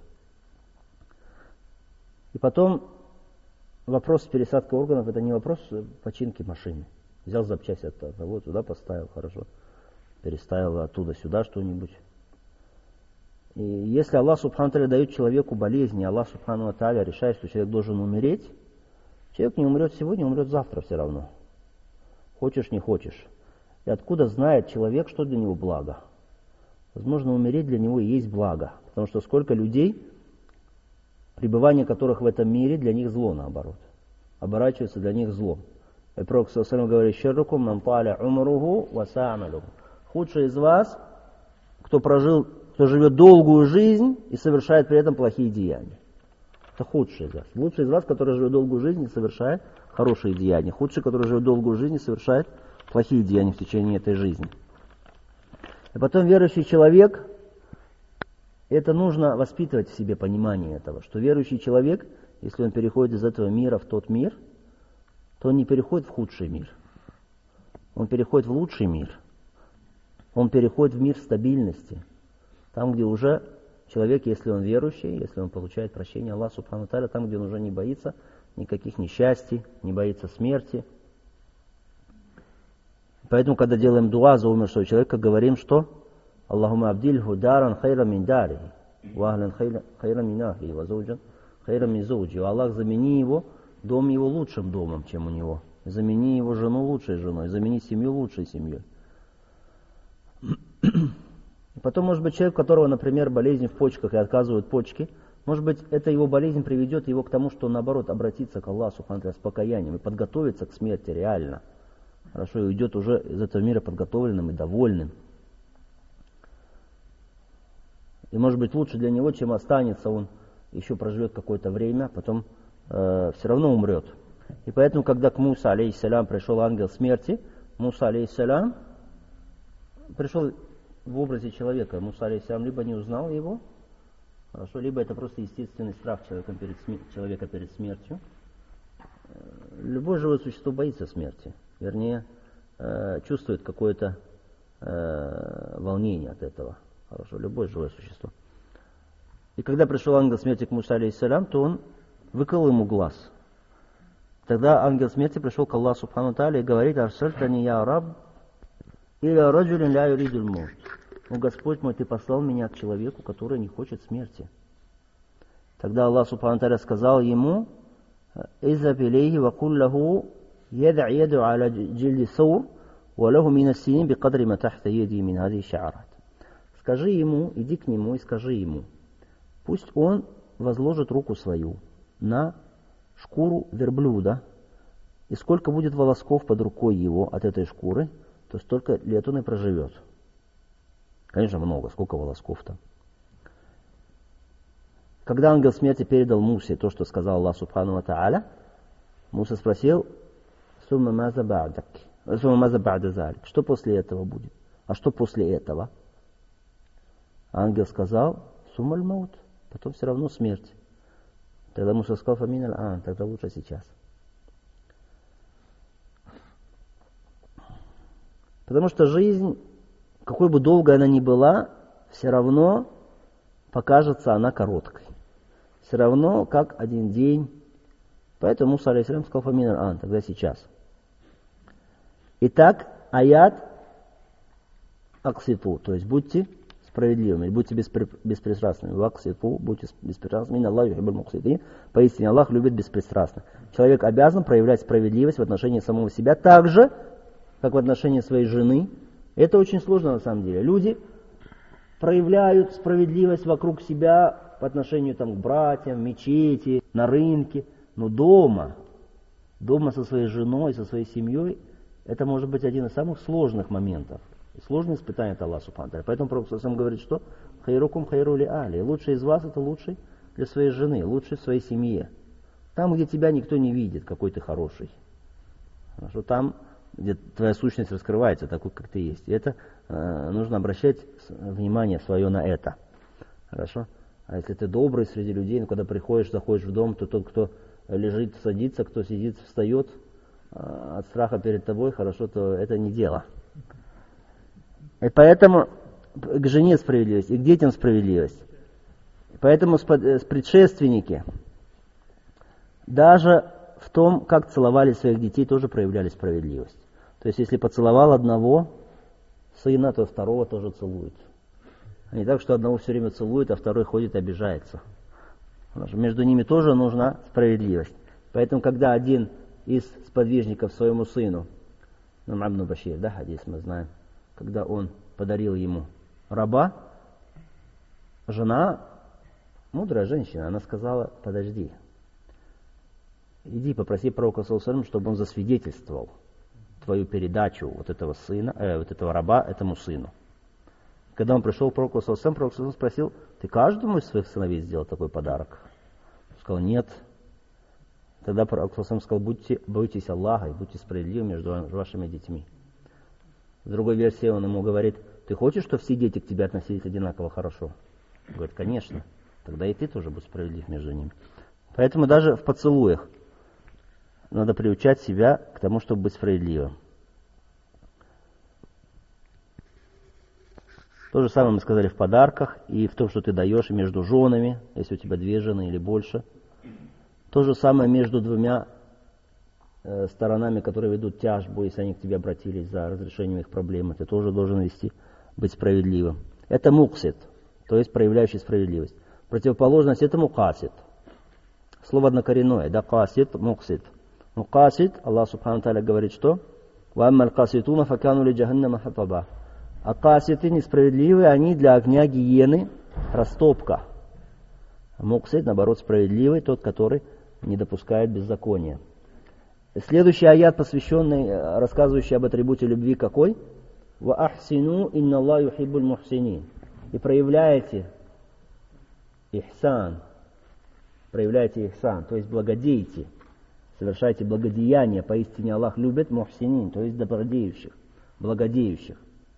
S1: И потом вопрос пересадки органов — это не вопрос починки машины. Взял запчасть оттуда, вот сюда поставил, хорошо, переставил оттуда сюда что-нибудь. И если Аллах Субхану Тааля дает человеку болезни, Аллах Субхану Тааля решает, что человек должен умереть, человек не умрет сегодня, умрет завтра все равно. Хочешь, не хочешь. И откуда знает человек, что для него благо? Возможно, умереть для него и есть благо. Потому что сколько людей, пребывание которых в этом мире для них зло, наоборот. Оборачивается для них злом. И Пророк ﷺ говорит: «Шаррукум ман таля умруху ва са'амалуху». Худший из вас, кто живет долгую жизнь и совершает при этом плохие деяния. Это худший из вас. Лучший из вас, который живет долгую жизнь и совершает хорошие деяния. Худший, который живет долгую жизнь и совершает плохие деяния в течение этой жизни. И потом верующий человек, это нужно воспитывать в себе понимание этого, что верующий человек, если он переходит из этого мира в тот мир, то он не переходит в худший мир. Он переходит в лучший мир. Он переходит в мир стабильности. Там, где уже человек, если он верующий, если он получает прощение Аллаха Субхану Тааля, там, где он уже не боится никаких несчастий, не боится смерти. Поэтому, когда делаем дуа за умершего человека, говорим, что Аллахума абдильху даран хайра мин дарихи, ва ахлан хайра мин ахли, ва зауджан хайра мин зауджи. Аллах, замени его дом его лучшим домом, чем у него. Замени его жену лучшей женой, замени семью лучшей семьей. Потом, может быть, человек, у которого, например, болезнь в почках и отказывают почки, может быть, эта его болезнь приведет его к тому, что он, наоборот, обратится к Аллаху Субхану Тааля с покаянием и подготовится к смерти реально. Хорошо, и уйдет уже из этого мира подготовленным и довольным. И, может быть, лучше для него, чем останется, он еще проживет какое-то время, потом все равно умрет. И поэтому, когда к Муса, алейхиссалям, пришел ангел смерти, Муса, алейхиссалям, пришел в образе человека. Муса, алейхиссалям, либо не узнал его, хорошо, либо это просто естественный страх человека перед смертью. Любое живое существо боится смерти. Вернее, чувствует какое-то волнение от этого. Хорошо, любое живое существо. И когда пришел ангел смерти к Мусе, алейхиссалям, то он выколол ему глаз. Тогда ангел смерти пришел к Аллаху Субхану Тааля и говорит: «Арсальтани я раб, иля раджулин ля юридуль мут». «О Господь мой, ты послал меня к человеку, который не хочет смерти». Тогда Аллах Субхану Тааля сказал ему: «Изаб илейхи ва куллаху يدع يده على جلد ثور وله من السنين بقدر ما تحت يدي من هذه الشعرات». Скажи ему, иди к нему и скажи ему, пусть он возложит руку свою на шкуру верблюда, и сколько будет волосков под рукой его от этой шкуры, то столько лет он и проживет. Конечно, много, сколько волосков-то. Когда ангел смерти передал Мусе то, что сказал Аллах Субхану ва Тааля, Муса спросил, «Сумма маза ба'да залик?» Что после этого будет? А что после этого? Ангел сказал, «Сумма аль-маут», потом все равно смерть. Тогда Муса сказал, «Фамин аль-ан», тогда лучше сейчас. Потому что жизнь, какой бы долгой она ни была, все равно покажется она короткой. Все равно, как один день. Поэтому Муса алейхиссалям сказал, «Фамин аль-ан», тогда сейчас. Итак, аят акситу, то есть будьте справедливыми, будьте беспристрастными. Вакситу, будьте беспристрастными. Аллах юхиббуль мукситин. Поистине Аллах любит беспристрастно. Человек обязан проявлять справедливость в отношении самого себя так же, как в отношении своей жены. Это очень сложно на самом деле. Люди проявляют справедливость вокруг себя по отношению к братьям, в мечети, на рынке. Но дома со своей женой, со своей семьей, это может быть один из самых сложных моментов. Сложное испытание от Аллаха Субхану ва Тааля. Поэтому Пророк сам говорит, что «Хайрукум хайру ли али». Лучший из вас это лучший для своей жены, лучший в своей семье. Там, где тебя никто не видит, какой ты хороший. Что там, где твоя сущность раскрывается, такой, как ты есть. И это нужно обращать внимание свое на это. Хорошо? А если ты добрый среди людей, когда приходишь, заходишь в дом, то тот, кто лежит, садится, кто сидит, встает от страха перед тобой, хорошо, то это не дело. И поэтому к жене справедливость, и к детям справедливость. Поэтому предшественники даже в том, как целовали своих детей, тоже проявляли справедливость. То есть, если поцеловал одного сына, то второго тоже целует. А не так, что одного все время целует, а второй ходит и обижается. Между ними тоже нужна справедливость. Поэтому, когда один из сподвижников своему сыну, Нум'ан ибн Башир, да, хадис мы знаем, когда он подарил ему раба, жена, мудрая женщина, она сказала, подожди, иди попроси пророка, чтобы он засвидетельствовал твою передачу вот этого сына, вот этого раба этому сыну. Когда он пришел к пророку, пророк спросил, ты каждому из своих сыновей сделал такой подарок? Он сказал, нет. Тогда пророк сказал, бойтесь Аллаха и будьте справедливы между вашими детьми. В другой версии он ему говорит, ты хочешь, чтобы все дети к тебе относились одинаково хорошо? Он говорит, конечно. Тогда и ты тоже будь справедлив между ними. Поэтому даже в поцелуях надо приучать себя к тому, чтобы быть справедливым. То же самое мы сказали в подарках и в том, что ты даешь между женами, если у тебя две жены или больше. То же самое между двумя сторонами, которые ведут тяжбу, если они к тебе обратились за разрешением их проблемы. Ты тоже должен быть справедливым. Это муксит, то есть проявляющий справедливость. Противоположность этому касит. Слово однокоренное, да, касит, муксит. Мукасит, Аллах Субхану ва Тааля говорит, что «Вааммаль каситуна факану ли джаханнама хатаба». А каситы несправедливые, они для огня гиены растопка. А муксит, наоборот, справедливый, тот, который не допускает беззакония. Следующий аят, посвященный, рассказывающий об атрибуте любви, какой? «Ва ахсину инна Аллах юхиббуль мухсинин». И проявляйте ихсан, то есть благодейте, совершайте благодеяния, поистине Аллах любит мухсинин, то есть добродеющих, благодеющих.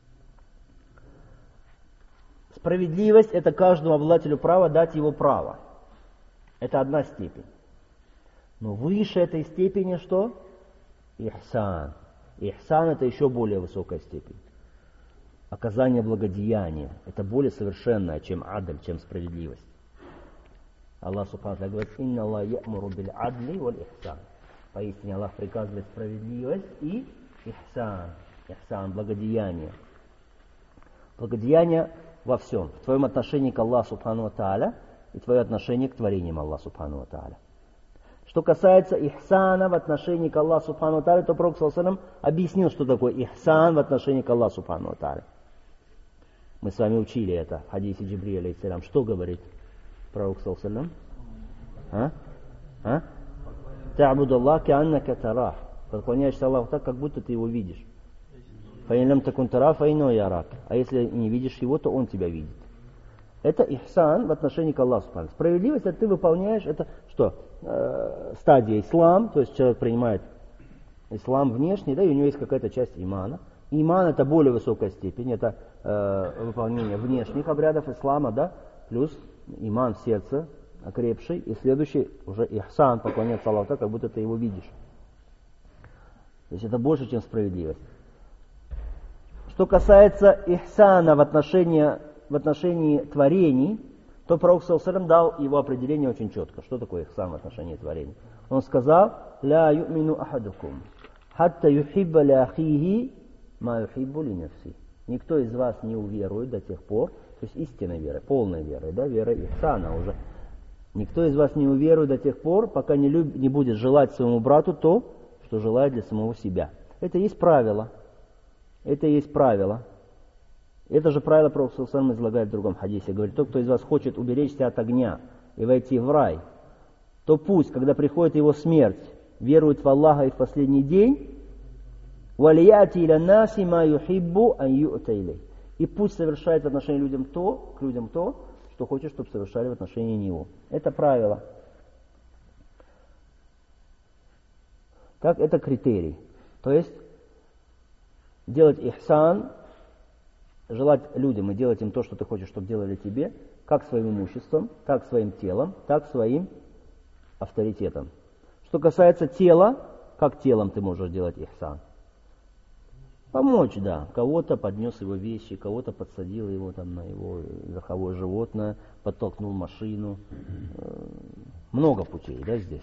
S1: Справедливость – это каждому обладателю права дать его право. Это одна степень. Но выше этой степени что? Ихсан. Ихсан – это еще более высокая степень. Оказание благодеяния – это более совершенное, чем адль, чем справедливость. Аллах Субхану ва Тааля говорит, «Инна Аллах я'муру биль адли валь ихсан». Поистине Аллах приказывает справедливость и ихсан. Ихсан – благодеяние. Благодеяние во всем. В твоем отношении к Аллаху Субхану ва Тааля и твое отношение к творениям Аллаха Субхану ва Тааля. Что касается ихсана в отношении к Аллаху Субхану ва Тааля, то Пророк саллаллаху алейхи ва саллям объяснил, что такое ихсан в отношении к Аллаху Субхану ва Тааля. Мы с вами учили это в хадисе Джибриль алейхиссалям. Что говорит Пророк саллаллаху алейхи ва саллям? تعبد الله كأنك تراه. Поклоняешься Аллаху так, как будто ты его видишь. فإن لم تكن تراه فإنه يراك. А если не видишь его, то он тебя видит. Это ихсан в отношении к Аллаху. Справедливость, это ты выполняешь, это что? Стадия ислам, то есть человек принимает ислам внешний, да, и у него есть какая-то часть имана. Иман это более высокая степень, это выполнение внешних обрядов ислама, да, плюс иман в сердце окрепший, и следующий уже ихсан, поклоняться Аллаху так, как будто ты его видишь. То есть это больше, чем справедливость. Что касается ихсана в отношении творений, то Пророк ﷺ дал его определение очень четко. Что такое ихсан в отношении творений? Он сказал: «Ля ю'мину ахадукум, хатта юхибба ли ахихи ма юхиббу ли нафси». Никто из вас не уверует до тех пор, то есть истинной верой, полной верой, да, верой ихсана уже. Никто из вас не уверует до тех пор, пока не будет желать своему брату то, что желает для самого себя. Это есть правило. Это есть правило. Это же правило Пророк ﷺ излагает в другом хадисе. Говорит: тот, кто из вас хочет уберечься от огня и войти в рай, то пусть, когда приходит его смерть, верует в Аллаха и в последний день, وَلِيَأْتِ إِلَى النَّاسِ مَا يُحِبُّ أَنْ يُؤْتَ إِلَيْهِ. И пусть совершает в отношении к людям то, что хочет, чтобы совершали в отношении него. Это правило. Как это критерий. То есть делать ихсан, желать людям и делать им то, что ты хочешь, чтобы делали тебе, как своим имуществом, так своим телом, так своим авторитетом. Что касается тела, как телом ты можешь делать ихсан? Помочь, да. Кого-то поднес его вещи, кого-то подсадил его там на его верховое животное, подтолкнул машину. Много путей, да, здесь.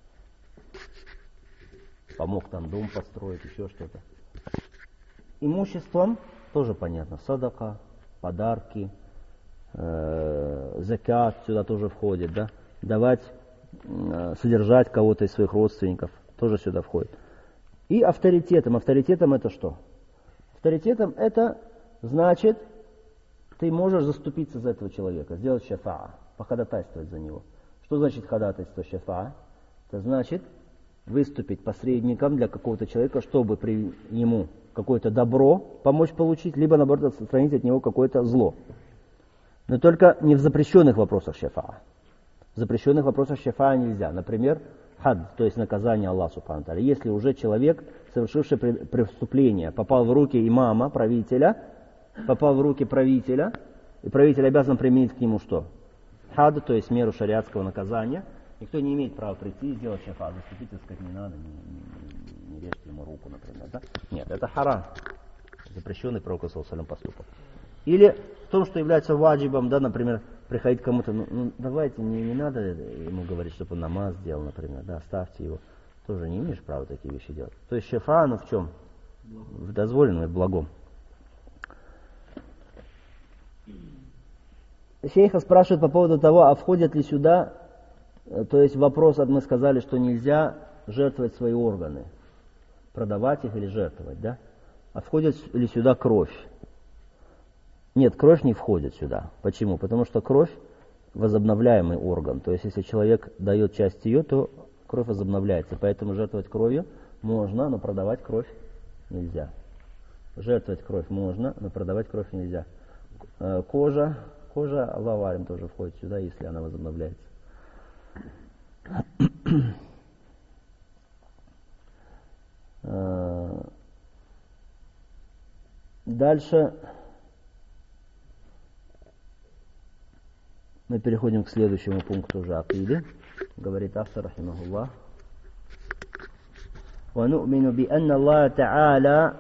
S1: Помог там дом построить, еще что-то. Имуществом тоже понятно. Садака, подарки, закат сюда тоже входит, да. Давать, содержать кого-то из своих родственников тоже сюда входит. И авторитетом. Авторитетом это что? Авторитетом это значит, ты можешь заступиться за этого человека, сделать шафаа, походатайствовать за него. Что значит ходатайство шафаа? Это значит выступить посредником для какого-то человека, чтобы при ему какое-то добро помочь получить, либо наоборот отстранить от него какое-то зло. Но только не в запрещенных вопросах шафаа. В запрещенных вопросах шафаа нельзя. Например, хад, то есть наказание Аллаха субхану ва тааля. Если уже человек, совершивший преступление, попал в руки имама, правителя, и правитель обязан применить к нему что? Хад, то есть меру шариатского наказания. Никто не имеет права прийти и сделать шафа, заступить и сказать: не надо, не режьте ему руку, например. Да? Нет, это харам, запрещенный Пророком ﷺ поступок. Или в том, что является ваджибом, да, например, приходить к кому-то, давайте, не надо ему говорить, чтобы он намаз сделал, например, да, оставьте его. Тоже не имеешь права такие вещи делать. То есть шафа, оно в чем? В дозволенном и в благом. Шейха спрашивает по поводу того, а входят ли сюда, то есть вопрос, мы сказали, что нельзя жертвовать свои органы, продавать их или жертвовать, да? А входит ли сюда кровь? Нет, кровь не входит сюда. Почему? Потому что кровь возобновляемый орган. То есть, если человек дает часть ее, то кровь возобновляется. Поэтому жертвовать кровью можно, но продавать кровь нельзя. Жертвовать кровь можно, но продавать кровь нельзя. Кожа, Аллаху алям, тоже входит сюда, если она возобновляется. Дальше мы переходим к следующему пункту уже акиды. Говорит автор, рахимахуллах: وَنُؤْمِنُ بِأَنَّ اللَّهَ تَعَالَى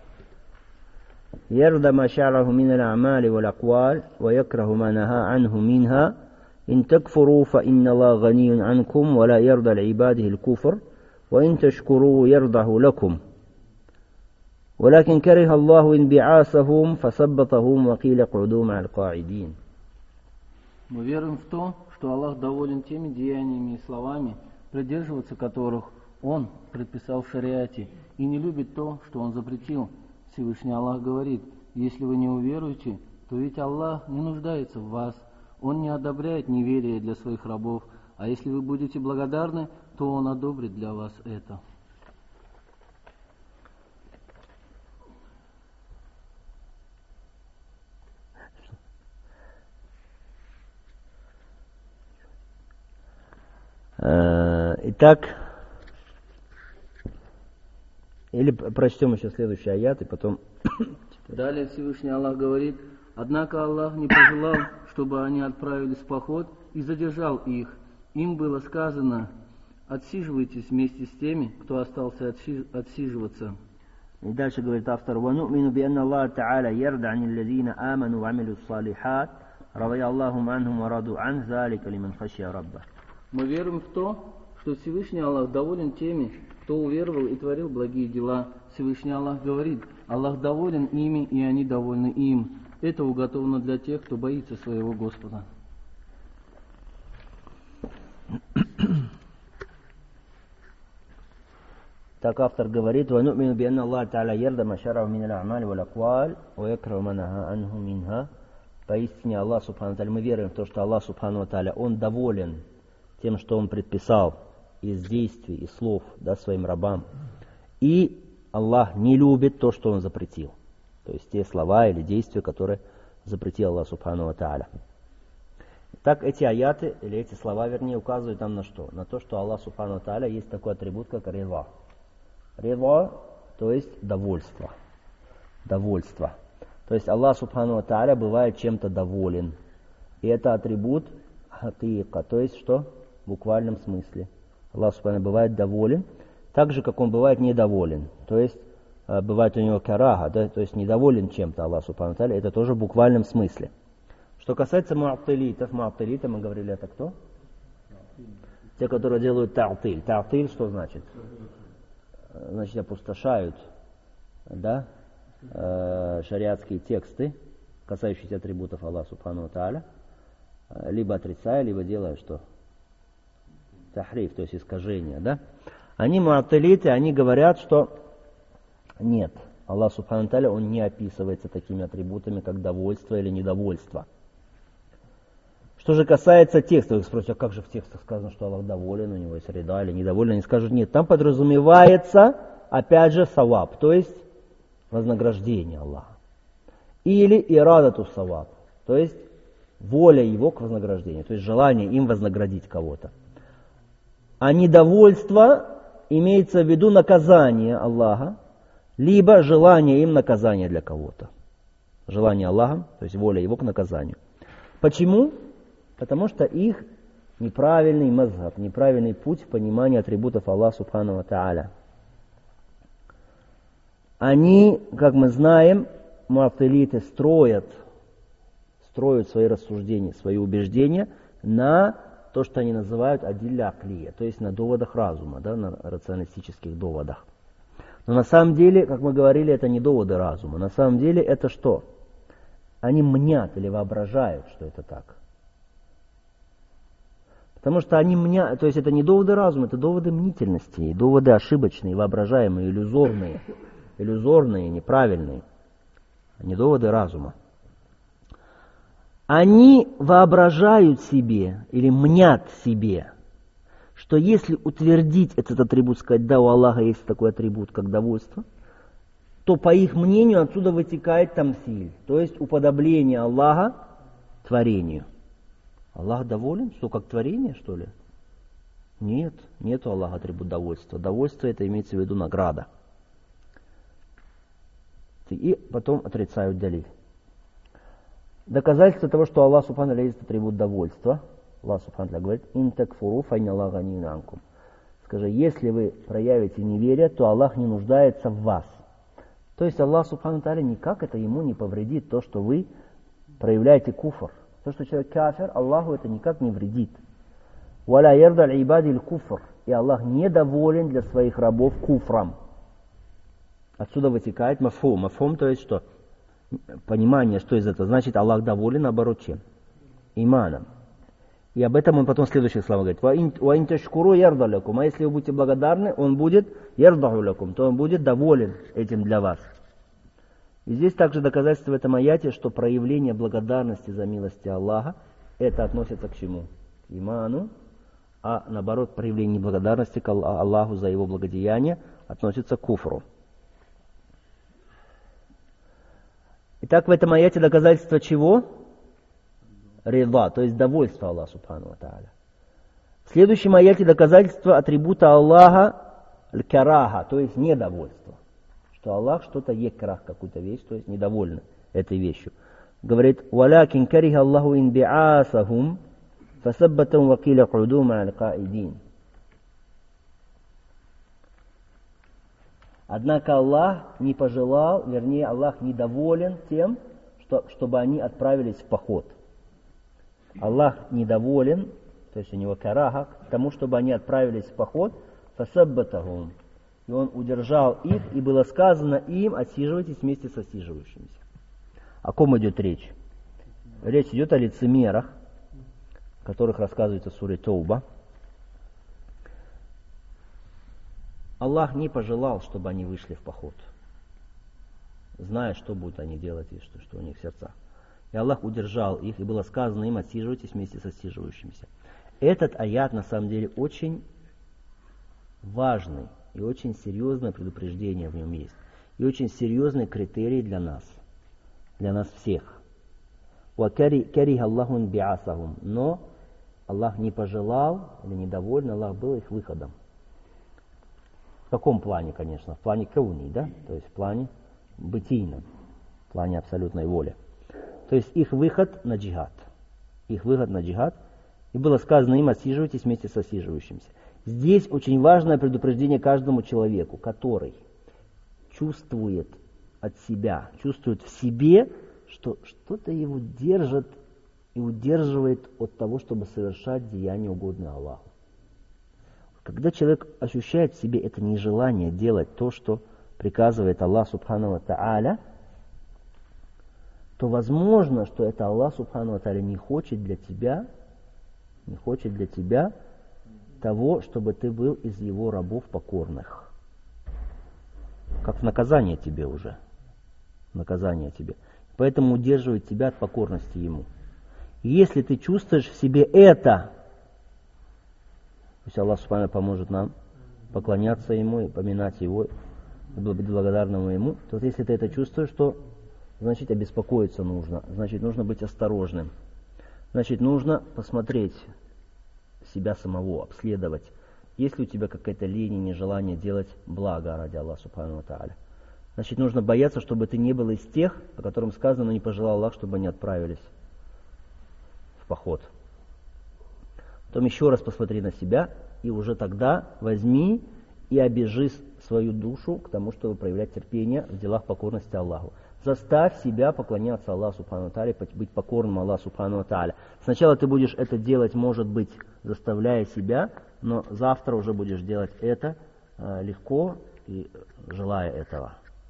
S1: يَرْضَ مَا شَرَعَهُ مِنَ الْأَعْمَالِ وَالْأَقْوَالِ وَيَكْرَهُ مَا نَهَى عَنْهُ مِنْهَا إِنْ تَكْفُرُوا فَإِنَّ اللَّهَ غَنِيٌّ عَنْكُمْ وَلَا يَرْضَى لِعِبَادِهِ الْكُفْرَ وَإِنْ تَشْكُرُوا يَرْضَهُ لَكُمْ ولكن كره الله انبعاثهم فثبتهم وقيل اقعدوا مع القاعدين.
S2: Мы веруем в то, что Аллах доволен теми деяниями и словами, придерживаться которых Он предписал в шариате, и не любит то, что Он запретил. Всевышний Аллах говорит: если вы не уверуете, то ведь Аллах не нуждается в вас, Он не одобряет неверие для своих рабов, А если вы будете благодарны, то Он одобрит для вас это.
S1: Итак, или прочтем еще следующий аят, и потом...
S2: Далее Всевышний Аллах говорит: «Однако Аллах не пожелал, чтобы они отправились в поход, и задержал их. Им было сказано: отсиживайтесь вместе с теми, кто остался отсиживаться».
S1: И дальше говорит автор: وَنُؤْمِنُ بِأَنَّ اللَّهَ تَعَالَى يَرْضَ عَنِ الَّذِينَ آمَنُوا وَعَمِلُوا الصَّالِحَاتِ رَضِيَ اللَّهُ عَنْهُمْ وَرَضُوا عَنْهُ ذَلِكَ لِمَنْ خَشِيَ رَبَّهُ.
S2: Мы веруем в то, что Всевышний Аллах доволен теми, кто уверовал и творил благие дела. Всевышний Аллах говорит: Аллах доволен ими, и они довольны им. Это уготовано для тех, кто боится своего Господа.
S1: Так автор говорит: وَنُؤْمِنُ بِأَنَّ اللَّهَ تَعَالَى يَرْضَ مَا شَرَعَهُ مِنَ الْأَعْمَالِ وَالْأَقْوَالِ وَيَكْرَهُ مَا نَهَى عَنْهُ مِنْهَا. Поистине Аллах Субхану ва Тааля, мы веруем в то, что Аллах Субхану ва Тааля, Он доволен тем, что Он предписал из действий и слов, да, своим рабам. И Аллах не любит то, что Он запретил. То есть те слова или действия, которые запретил Аллах Субхану ва Тааля. Так эти аяты, или эти слова, вернее, указывают нам на что? На то, что Аллах Субхану ва Тааля есть такой атрибут, как рива. Рива, то есть довольство. Довольство. То есть Аллах Субхану ва Тааля бывает чем-то доволен. И это атрибут хакика, то есть что? В буквальном смысле. Аллах Субхану бывает доволен, так же, как Он бывает недоволен. То есть бывает у Него караха, да? То есть недоволен чем-то Аллах Субхану ва Тааля. Это тоже в буквальном смысле. Что касается му'аттилитов, му'аттилиты, мы говорили, это кто? Те, которые делают та'тиль. Та'тиль что значит? Значит, опустошают, да, шариатские тексты, касающиеся атрибутов Аллаха Субхану ва Тааля, либо отрицая, либо делая что? Тахриф, то есть искажение, да? Они му'аттилиты, они говорят, что нет, Аллах Субхану ва Тааля, Он не описывается такими атрибутами, как довольство или недовольство. Что же касается текста, вы спросите, а как же в текстах сказано, что Аллах доволен, у Него есть рида или недоволен? Они скажут, нет, там подразумевается, опять же, саваб, то есть вознаграждение Аллаха. Или ирадату саваб, то есть воля Его к вознаграждению, то есть желание им вознаградить кого-то. А недовольство имеется в виду наказание Аллаха, либо желание им наказания для кого-то. Желание Аллаха, то есть воля Его к наказанию. Почему? Потому что их неправильный мазхаб, неправильный путь в понимании атрибутов Аллаха Субхану ва Тааля. Они, как мы знаем, му'аттилиты строят свои рассуждения, свои убеждения на то, что они называют адилля аклия, то есть на доводах разума, да, на рационалистических доводах. Но на самом деле, как мы говорили, это не доводы разума. На самом деле это что? Они мнят или воображают, что это так. Потому что они мнят, то есть это не доводы разума, это доводы мнительности, доводы ошибочные, воображаемые, иллюзорные, неправильные, а не доводы разума. Они воображают себе или мнят себе, что если утвердить этот атрибут, сказать, да, у Аллаха есть такой атрибут, как довольство, то по их мнению отсюда вытекает тамсиль, то есть уподобление Аллаха творению. Аллах доволен? Что, как творение, что ли? Нет, нет у Аллаха атрибут довольства. Довольство это имеется в виду награда. И потом отрицают далиль. Доказательство того, что Аллах Субхану ва Тааля есть атрибут довольства. Аллах Субхану ва Тааля говорит: «Ин такфуру фа инна Аллаха ганиюн анкум». Скажи, если вы проявите неверие, то Аллах не нуждается в вас. То есть Аллах Субхану ва Тааля никак это ему не повредит, то, что вы проявляете куфр. То, что человек кафир, Аллаху это никак не вредит. «Валя ярда аль-ибади аль-куфр». И Аллах недоволен для своих рабов куфром. Отсюда вытекает мафхум. Мафхум, то есть что? Понимание, что из этого. Значит, Аллах доволен, наоборот, чем? Иманом. И об этом он потом в следующих словах говорит: «Ва ин ташкуру ярда лякум». А если вы будете благодарны, он будет ярдаху лякум, то он будет доволен этим для вас. И здесь также доказательство в этом аяте, что проявление благодарности за милости Аллаха, это относится к чему? К иману, а наоборот, проявление неблагодарности к Аллаху за его благодеяние относится к куфру. Итак, в этом аяте доказательство чего? Рида, то есть довольство Аллаха Субхану ва Тааля. В следующем аяте доказательство атрибута Аллаха аль-караха, то есть недовольство. Что Аллах что-то екрах, какую-то вещь, то есть недоволен этой вещью. Говорит, «Валякин кариха Аллаху инби'асахум, фасаббатам вакиля куду ма'аль каидин». Однако Аллах не пожелал, вернее, Аллах недоволен тем, чтобы они отправились в поход. Аллах недоволен, то есть у него караха, к тому, чтобы они отправились в поход, фасаббатахум. И он удержал их, и было сказано им, отсиживайтесь вместе с отсиживающимися. О ком идет речь? Речь идет о лицемерах, о которых рассказывается в суре Тауба. Аллах не пожелал, чтобы они вышли в поход, зная, что будут они делать и что у них в сердцах. И Аллах удержал их, и было сказано им, отсиживайтесь вместе с отсиживающимися. Этот аят на самом деле очень важный и очень серьезное предупреждение в нем есть. И очень серьезный критерий для нас всех. Но Аллах не пожелал или недоволен, Аллах был их выходом. В каком плане, конечно? В плане кауни, да? То есть в плане бытийном, в плане абсолютной воли. То есть их выход на джихад. Их выход на джихад. И было сказано им, отсиживайтесь вместе с отсиживающимися. Здесь очень важное предупреждение каждому человеку, который чувствует от себя, чувствует в себе, что что-то его держит и удерживает от того, чтобы совершать деяние, угодное Аллаху. Когда человек ощущает в себе это нежелание делать то, что приказывает Аллах Субхану ва Тааля, то возможно, что это Аллах Субхану ва Тааля не хочет для тебя того, чтобы ты был из его рабов покорных. Как в наказание тебе уже. Наказание тебе. Поэтому удерживает тебя от покорности ему. И если ты чувствуешь в себе это, пусть Аллах Субхану поможет нам поклоняться ему и поминать его, и быть благодарным ему, то вот если ты это чувствуешь, то значит обеспокоиться нужно, значит нужно быть осторожным, значит нужно посмотреть себя самого, обследовать, есть ли у тебя какая-то лень и нежелание делать благо ради Аллаха Субхану ва Тааля. Значит нужно бояться, чтобы ты не был из тех, о которых сказано, но не пожелал Аллах, чтобы они отправились в поход. Потом еще раз посмотри на себя, и уже тогда возьми и обяжи свою душу к тому, чтобы проявлять терпение в делах покорности Аллаху. Заставь себя поклоняться Аллаху Субхану ва Тааля, быть покорным Аллаху Субхану ва Тааля. Сначала ты будешь это делать, может быть, заставляя себя, но завтра уже будешь делать это легко и желая этого.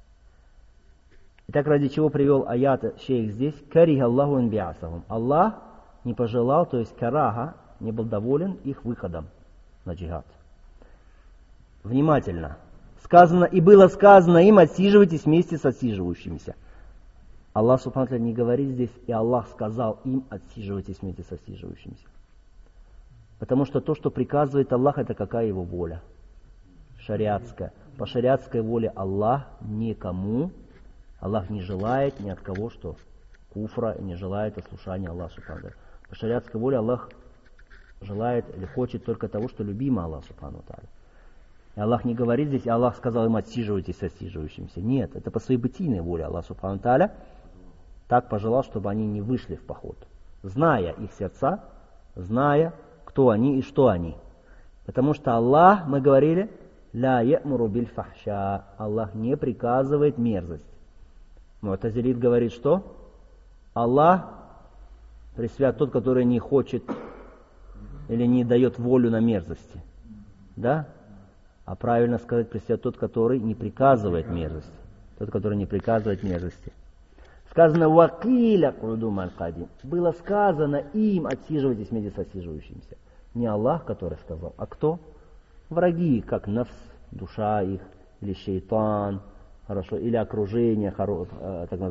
S1: Итак, ради чего привел аят шейх здесь? Кариха Аллаху инбиасахум. Аллах не пожелал, то есть караха, не был доволен их выходом на джихад. Внимательно. Сказано, и было сказано им, отсиживайтесь вместе с отсиживающимися. Аллах Субхану ва Тааля не говорит здесь, и Аллах сказал им, отсиживайтесь вместе с отсиживающимися. Потому что то, что приказывает Аллах, это какая его воля? Шариатская. По шариатской воле Аллах никому, Аллах не желает ни от кого, что куфра, не желает ослушания Аллаха Субхану ва Тааля. По шариатской воле Аллах желает или хочет только того, что любимо Аллаху Субхану ва Тааля. И Аллах не говорит здесь, и Аллах сказал им, отсиживайтесь с отсиживающимся. Нет, это по своей бытийной воле Аллах Субхану ва Тааля так пожелал, чтобы они не вышли в поход, зная их сердца, зная, кто они и что они. Потому что Аллах, мы говорили, ля я'муру биль фахша, Аллах не приказывает мерзость. Му'тазилит говорит, что Аллах пресвят тот, который не хочет или не дает волю на мерзости. Да? А правильно сказать, пресвят тот, который не приказывает мерзости. Тот, который не приказывает мерзости. Сказано, вакиля куду ма'аль каидин. Было сказано им, отсиживайтесь вместе с отсиживающимися. Не Аллах, который сказал, а кто? Враги, как нафс, душа их, или шейтан, хорошо, или окружение,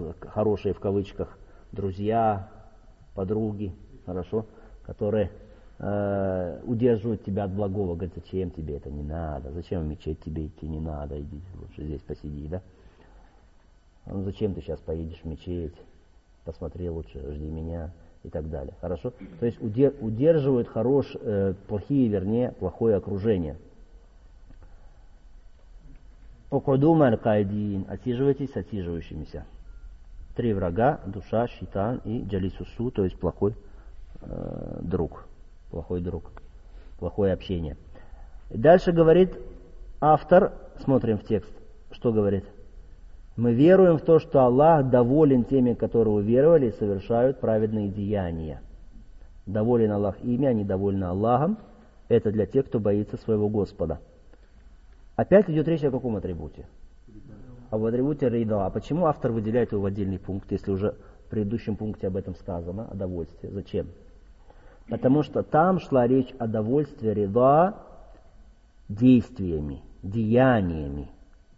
S1: хорошие в кавычках, друзья, подруги, хорошо, которые удерживают тебя от благого. Говорят, зачем тебе это, не надо, зачем в мечеть тебе идти, не надо, иди лучше здесь посиди, да? Ну, зачем ты сейчас поедешь в мечеть, посмотри лучше, жди меня и так далее. Хорошо? То есть удерживают плохое окружение. Укудум аль-каидин, отсиживайтесь с отсиживающимися. 3 врага: душа, шайтан и джалисусу, то есть плохой друг, плохое общение. И дальше говорит автор, смотрим в текст, что говорит. Мы веруем в то, что Аллах доволен теми, которые уверовали и совершают праведные деяния. Доволен Аллах ими, они довольны Аллахом. Это для тех, кто боится своего Господа. Опять идет речь о каком атрибуте? Об атрибуте рида. А почему автор выделяет его в отдельный пункт, если уже в предыдущем пункте об этом сказано, о довольстве? Зачем? Потому что там шла речь о довольстве рида действиями, деяниями.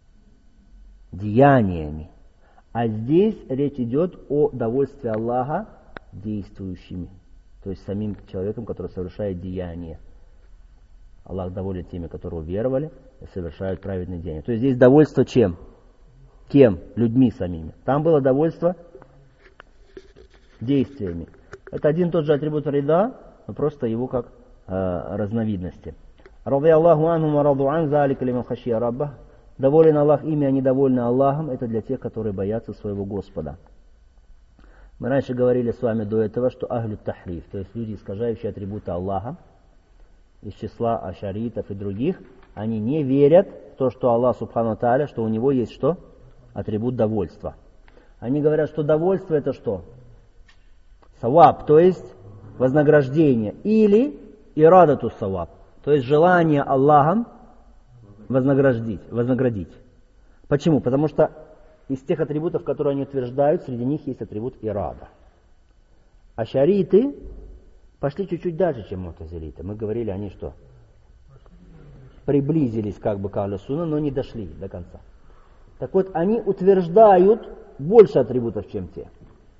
S1: А здесь речь идет о довольстве Аллаха действующими, то есть самим человеком, который совершает деяния. Аллах доволен теми, которые уверовали и совершают праведные деяния. То есть здесь довольство чем? Кем? Людьми самими. Там было довольство действиями. Это один и тот же атрибут рида, но просто его как разновидности. Ради Аллаху анхум ва раду ан залика лиман хашия раббах. Доволен Аллах ими, они довольны Аллахом. Это для тех, которые боятся своего Господа. Мы раньше говорили с вами до этого, что ахлю тахриф, то есть люди, искажающие атрибуты Аллаха, из числа ашаритов и других, они не верят в то, что Аллах субхану тааля, что у него есть что? Атрибут довольства. Они говорят, что довольство это что? Саваб, то есть вознаграждение. Или ирадату саваб, то есть желание Аллахом вознаградить. Почему? Потому что из тех атрибутов, которые они утверждают, среди них есть атрибут ирада. Ашариты пошли чуть-чуть дальше, чем мутазилиты. Мы говорили, они что? Приблизились как бы к ахлю сунна, но не дошли до конца. Так вот, они утверждают больше атрибутов, чем те.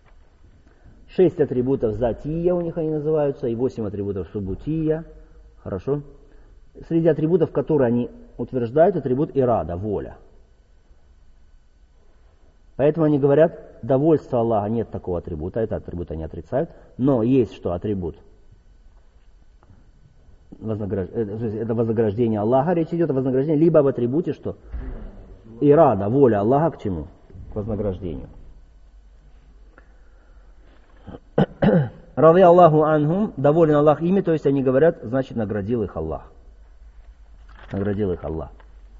S1: 6 атрибутов затия у них они называются, и 8 атрибутов субутия. Хорошо? Среди атрибутов, которые они утверждают, атрибут ирада, воля. Поэтому они говорят, довольство Аллаха нет такого атрибута, этот атрибут они отрицают, но есть что? Атрибут. Это вознаграждение Аллаха, речь идет о вознаграждении, либо об атрибуте, что? Ирада, воля Аллаха к чему? К вознаграждению. Ради Аллаху анхум, доволен Аллах ими, то есть они говорят, значит наградил их Аллах. Наградил их Аллах.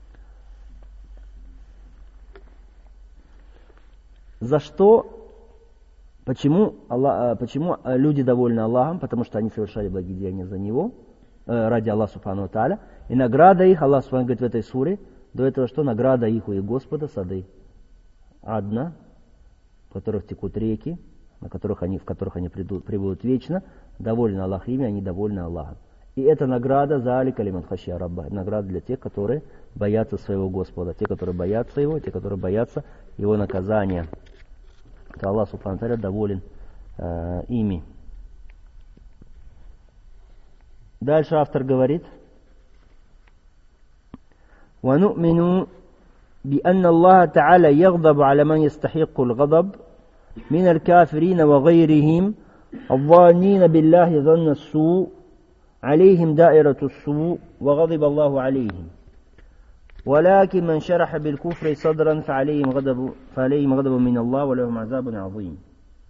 S1: За что? Почему люди довольны Аллахом? Потому что они совершали благие деяния за Него, ради Аллаха субхану ва тааля. И награда их, Аллах субхану говорит в этой суре, до этого что? Награда их у их Господа, сады Адна, в которых текут реки, в которых они пребудут вечно. Доволен Аллах ими, они довольны Аллахом. И это награда за алика лиман хашия рабба. Награда для тех, которые боятся своего Господа. Те, которые боятся Его, те, которые боятся Его наказания. То Аллах субхану ва тааля доволен ими. Дальше автор говорит: وَنُؤْمِنُ بِأَنَّ اللَّهَ تَعَالَى يَغْضَبُ عَلَى مَنْ يَسْتَحِقُّ الْغَضَبَ من الكافرين وغيرهم الظانين بالله ظن السوء عليهم دائرة السوء وغضب الله عليهم ولكن من شرح بالكفر صدرا فعليهم غضب من الله ولهم عذاب عظيم.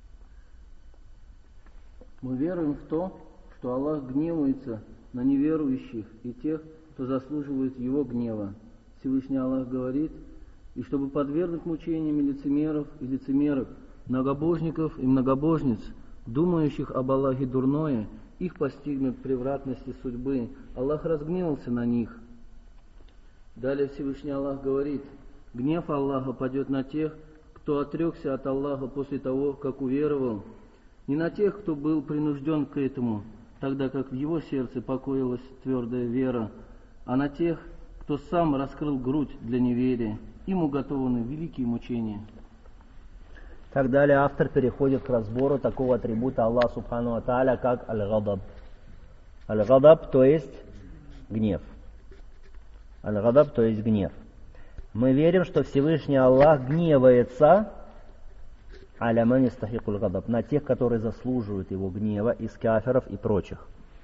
S2: Мы веруем в то, что Аллах гневается на неверующих и тех, кто заслуживает Его гнева. Всевышний Аллах говорит: и чтобы подвергнуть мучениям лицемеров и лицемерок, многобожников и многобожниц, думающих об Аллахе дурное, их постигнут превратности судьбы. Аллах разгневался на них. Далее Всевышний Аллах говорит: гнев Аллаха падет на тех, кто отрекся от Аллаха после того, как уверовал, не на тех, кто был принужден к этому, тогда как в его сердце покоилась твердая вера, а на тех, кто сам раскрыл грудь для неверия. Им уготованы великие мучения.
S1: Так далее автор переходит к разбору такого атрибута Аллаха субхану ва тааля, как аль-гадаб. Аль-гадаб, то есть гнев. Аль-гадаб, то есть гнев. Мы верим, что Всевышний Аллах гневается аля ман ястахикуль гадаб, на тех, которые заслуживают его гнева, из кафиров и прочих,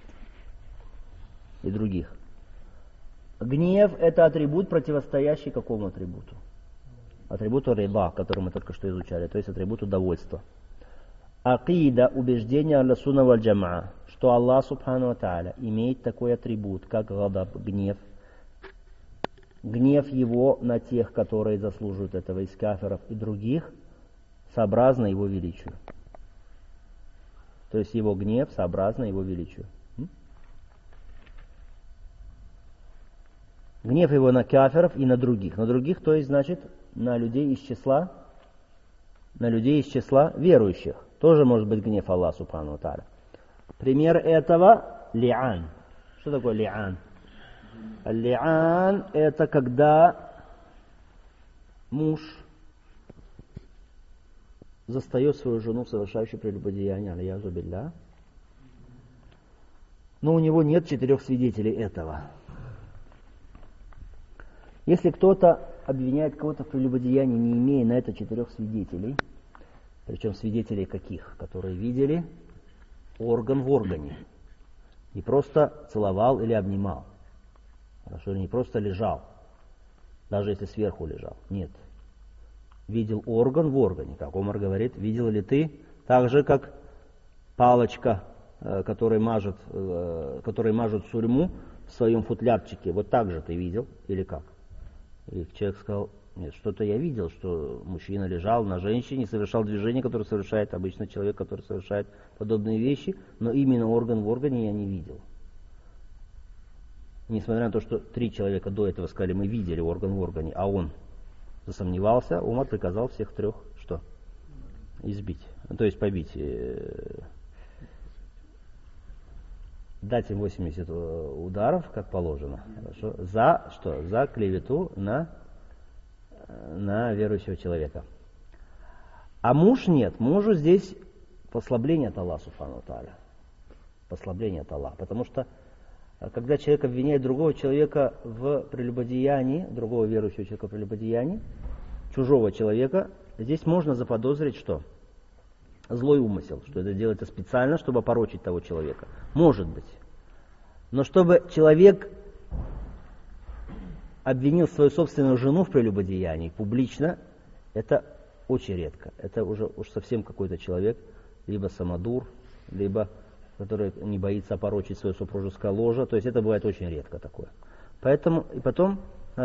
S1: и других. Гнев – это атрибут, противостоящий какому атрибуту? Атрибуту рида, который мы только что изучали, то есть атрибуту довольства. Акида, убеждение аль-сунна валь-джамаа, что Аллах субхану ва тааля имеет такой атрибут, как гадаб, гнев. Гнев его на тех, которые заслуживают этого, из кафиров и других, сообразно его величию. То есть его гнев сообразно его величию. Гнев его на кафиров и на других. На других, то есть, значит, на людей из числа верующих. Тоже может быть гнев Аллаха субхану ва тааля. Пример этого ли'ан. Что такое ли'ан? Ли'ан – это когда муж застает свою жену, совершающую прелюбодеяние, аль-язу билля, но у него нет 4 свидетелей этого. Если кто-то обвиняет кого-то в прелюбодеянии, не имея на это 4 свидетелей, причем свидетелей каких? Которые видели орган в органе, не просто целовал или обнимал, хорошо, или не просто лежал, даже если сверху лежал, нет. Видел орган в органе, как Омар говорит, видел ли ты, так же как палочка, которой мажут сурьму в своем футлярчике, вот так же ты видел или как? И человек сказал, нет, что-то я видел, что мужчина лежал на женщине, совершал движение, которое совершает обычно человек, который совершает подобные вещи, но именно орган в органе я не видел. Несмотря на то, что 3 человека до этого сказали, мы видели орган в органе, а он засомневался, Умар приказал всех 3 что? Избить, то есть побить. Дать им 80 ударов, как положено. Хорошо. За что? За клевету на верующего человека. А муж нет. Мужу здесь послабление от Аллаха субхану ва тааля. Послабление от Аллаха. Потому что когда человек обвиняет другого человека в прелюбодеянии, другого верующего человека в прелюбодеянии, чужого человека, здесь можно заподозрить что? Злой умысел, что это делается специально, чтобы опорочить того человека. Может быть. Но чтобы человек обвинил свою собственную жену в прелюбодеянии публично, это очень редко. Это уже уж совсем какой-то человек, либо самодур, либо который не боится опорочить свое супружеское ложе. То есть это бывает очень редко такое. Поэтому и потом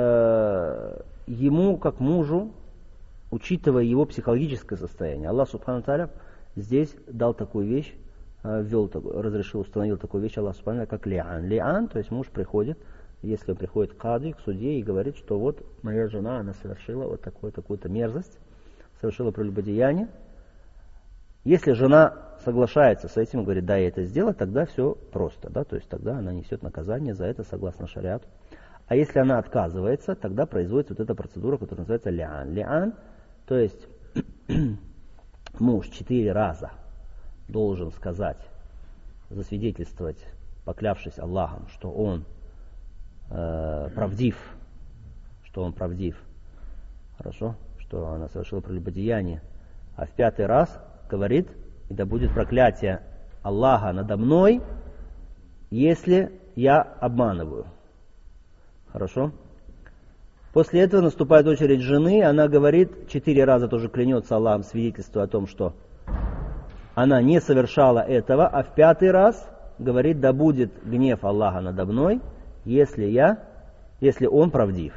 S1: ему, как мужу, учитывая его психологическое состояние, Аллах субхану ва тааля здесь дал такую вещь, разрешил, установил такую вещь, Аллах субхану ва тааля, как ли'ан. Ли'ан, то есть муж приходит, если он приходит к кади, к судье и говорит, что вот моя жена, она совершила вот такую-то мерзость, совершила прелюбодеяние. Если жена соглашается с этим, говорит, да, я это сделала, тогда все просто, да, то есть тогда она несет наказание за это согласно шариату. А если она отказывается, тогда производится вот эта процедура, которая называется ли'ан. Ли'ан, то есть муж 4 раза должен сказать, засвидетельствовать, поклявшись Аллахом, что он правдив, хорошо, что она совершила прелюбодеяние, а в 5-й раз говорит, и да будет проклятие Аллаха надо мной, если я обманываю. Хорошо? После этого наступает очередь жены, она говорит, 4 раза тоже клянется Аллахом, свидетельствуя о том, что она не совершала этого, а в 5-й раз говорит, да будет гнев Аллаха надо мной, если он правдив.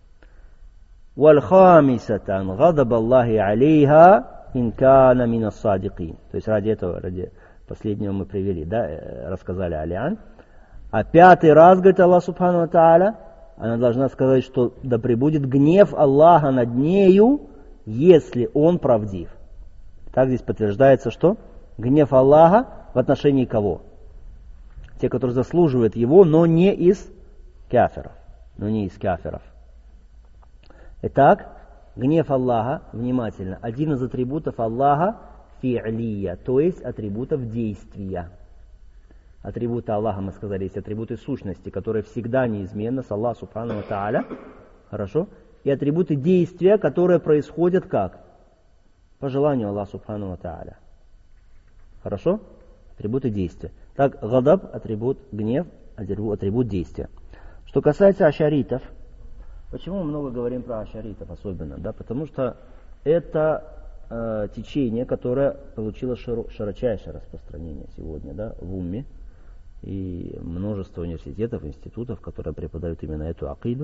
S1: Валхамисатан гадаб Аллахи алейха инкана мина садикин. То есть ради последнего мы привели, да, рассказали алиан. А 5-й раз, говорит Аллах субхану ва тааля, она должна сказать, что да пребудет гнев Аллаха над нею, если он правдив. Так здесь подтверждается, что гнев Аллаха в отношении кого? Те, которые заслуживают его, но не из кафиров. Итак, гнев Аллаха, внимательно, один из атрибутов Аллаха фи'лия, то есть атрибутов действия. Атрибуты Аллаха, мы сказали, есть атрибуты сущности, которые всегда неизменны с Аллахом Субхану ва Тааля. Хорошо? И атрибуты действия, которые происходят как? По желанию Аллаха Субхану ва Тааля. Хорошо? Атрибуты действия. Так, гадаб, атрибут гнев, атрибут действия. Что касается ашаритов, почему мы много говорим про ашаритов особенно? Да? Потому что это течение, которое получило широчайшее распространение сегодня, да, в умме. И множество университетов, институтов, которые преподают именно эту акиду.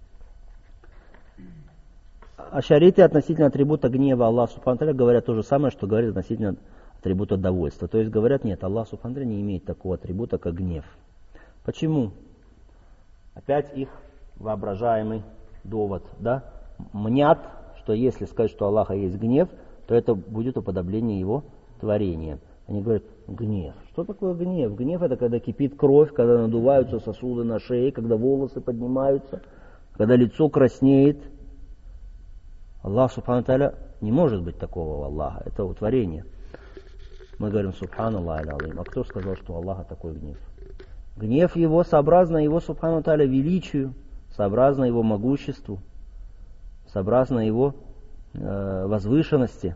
S1: Ашариты относительно атрибута гнева Аллаха Субхану Тааля говорят то же самое, что говорят относительно атрибута довольства. То есть говорят, нет, Аллах Субхану Тааля не имеет такого атрибута, как гнев. Почему? Опять их воображаемый довод, да? Мнят, что если сказать, что у Аллаха есть гнев, то это будет уподобление его творения. Они говорят, гнев. Что такое гнев? Гнев это когда кипит кровь, когда надуваются сосуды на шее, когда волосы поднимаются, когда лицо краснеет. Аллах Субхану Тааля не может быть такого у Аллаха. Это творение. Мы говорим, Субханаллах аль-Алим. А кто сказал, что у Аллаха такой гнев? Гнев его сообразно его Субхану Тааля величию, сообразно его могуществу, сообразно его возвышенности.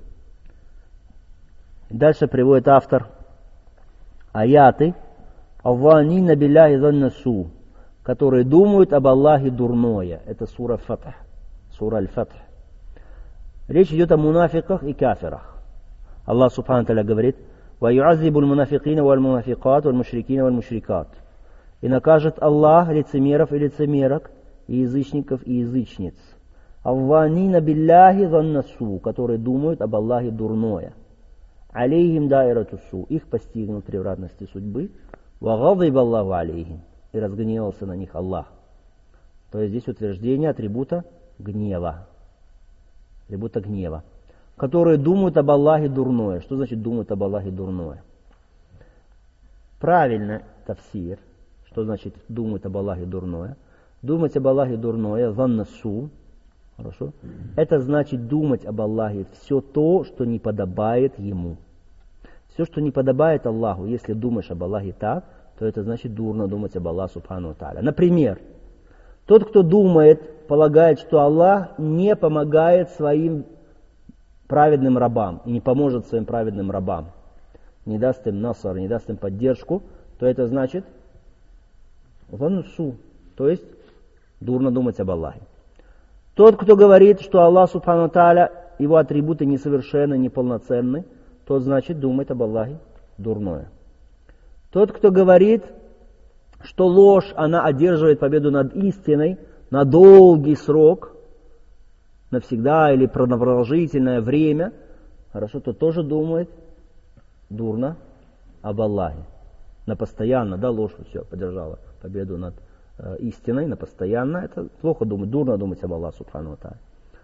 S1: Дальше приводит автор аяты «Авванина билляхи заннасу», которые думают об Аллахе дурное. Это сура Фатх, сура Аль-Фатх. Речь идет о мунафиках и кафирах. Аллах Субхану Тааля говорит «Ваюаззибу аль-мунафикина валь-мунафикат валь-мушрикина валь-мушрикат». И накажет Аллах лицемеров и лицемерок, и язычников и язычниц. «Авванина билляхи заннасу», которые думают об Аллахе дурное. Алейхим дайратусу, их постигнут превратности судьбы, вагадиб Аллаху алейхим, и разгневался на них Аллах. То есть здесь утверждение атрибута гнева. Атрибута гнева. Которые думают об Аллахе дурное. Что значит думают об Аллахе дурное? Правильно тафсир. Что значит думают об Аллахе дурное? Думать об Аллахе дурное, заннасу. Хорошо? Это значит думать об Аллахе все то, что не подобает Ему. Все, что не подобает Аллаху, если думаешь об Аллахе так, то это значит дурно думать об Аллахе Субхану Тааля. Например, тот, кто думает, полагает, что Аллах не помогает своим праведным рабам и не поможет своим праведным рабам, не даст им насар, не даст им поддержку, то это значит заннасу, то есть дурно думать об Аллахе. Тот, кто говорит, что Аллах Субхану Тааля, его атрибуты несовершенны, неполноценны, тот, значит, думает об Аллахе дурное. Тот, кто говорит, что ложь, она одерживает победу над истиной на долгий срок, навсегда или продолжительное время, хорошо, то тоже думает дурно об Аллахе. На постоянно, да, ложь все подержала победу над истиной, на постоянно, это плохо думать, дурно думать об Аллахе Субхану ва Тааля.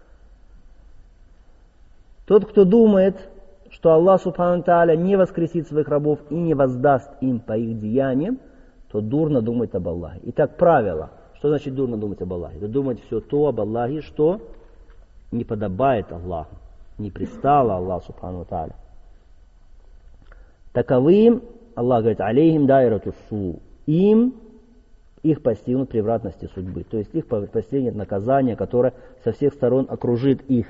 S1: Тот, кто думает, что Аллах Субхану ва Тааля не воскресит своих рабов и не воздаст им по их деяниям, то дурно думает об Аллахе. Итак, правило. Что значит дурно думать об Аллахе? Это думать все то об Аллахе, что не подобает Аллаху, не пристало Аллаху Субхану ва Тааля. Таковым, Аллах говорит, алейхим дайратусу, им их постигнут превратности судьбы. То есть их постигнет наказание, которое со всех сторон окружит их.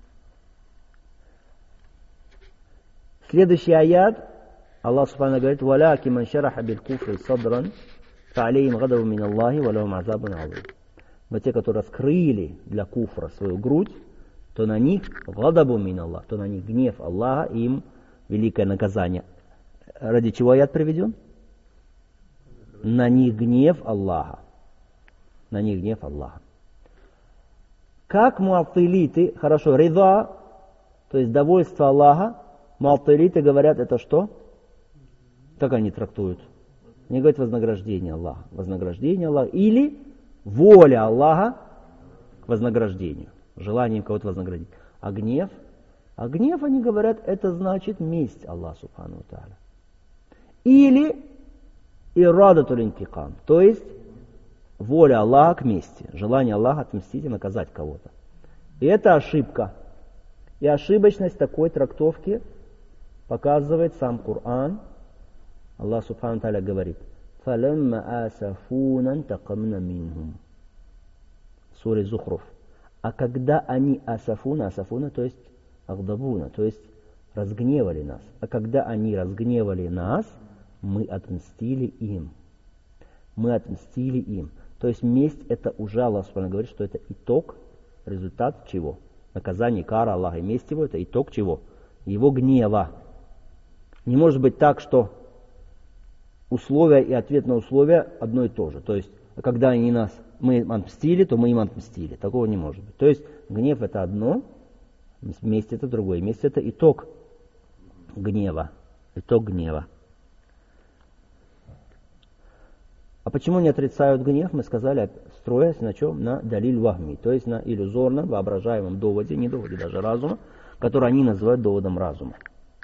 S1: Следующий аят, Аллах Субхану говорит, «Валяки ман шараха бил куфри садран, фа'алейхим гадабу мин Аллахи, валахум азабун азим». Но те, которые раскрыли для куфра свою грудь, то на них гадабу мин Аллах, то на них гнев Аллаха, и им великое наказание. Ради чего аят приведен? На них гнев Аллаха. На них гнев Аллаха. Как муаттилиты, хорошо, рида, то есть довольство Аллаха, муаттилиты говорят, это что? Как они трактуют? Они говорят вознаграждение Аллаха. Вознаграждение Аллаха. Или воля Аллаха к вознаграждению. Желанием кого-то вознаградить. А гнев? А гнев, они говорят, это значит месть Аллаха Субхану ва Тааля. Или ирадатуль интикам, то есть воля Аллаха к мести, желание Аллаха отмстить и наказать кого-то. И это ошибка. И ошибочность такой трактовки показывает сам Коран. Аллах Субхану Тааля говорит: «Фалямма асафуна интакамна минхум». Сура Зухруф. А когда они асафуна, то есть агдабуна, то есть разгневали нас. А когда они разгневали нас, мы отмстили им. Мы отмстили им. То есть месть — это уже, Аллах Субхану говорит, что это итог, результат чего? Наказание, кара Аллаха и месть его — это итог чего? Его гнева. Не может быть так, что условия и ответ на условия одно и то же. То есть, когда мы отмстили, то мы им отмстили. Такого не может быть. То есть, гнев — это одно, месть — это другое. Месть — это итог гнева. Итог гнева. А почему не отрицают гнев? Мы сказали, строясь на чем? На далиль вахми, то есть на иллюзорном, воображаемом доводе, не доводе даже разума, который они называют доводом разума.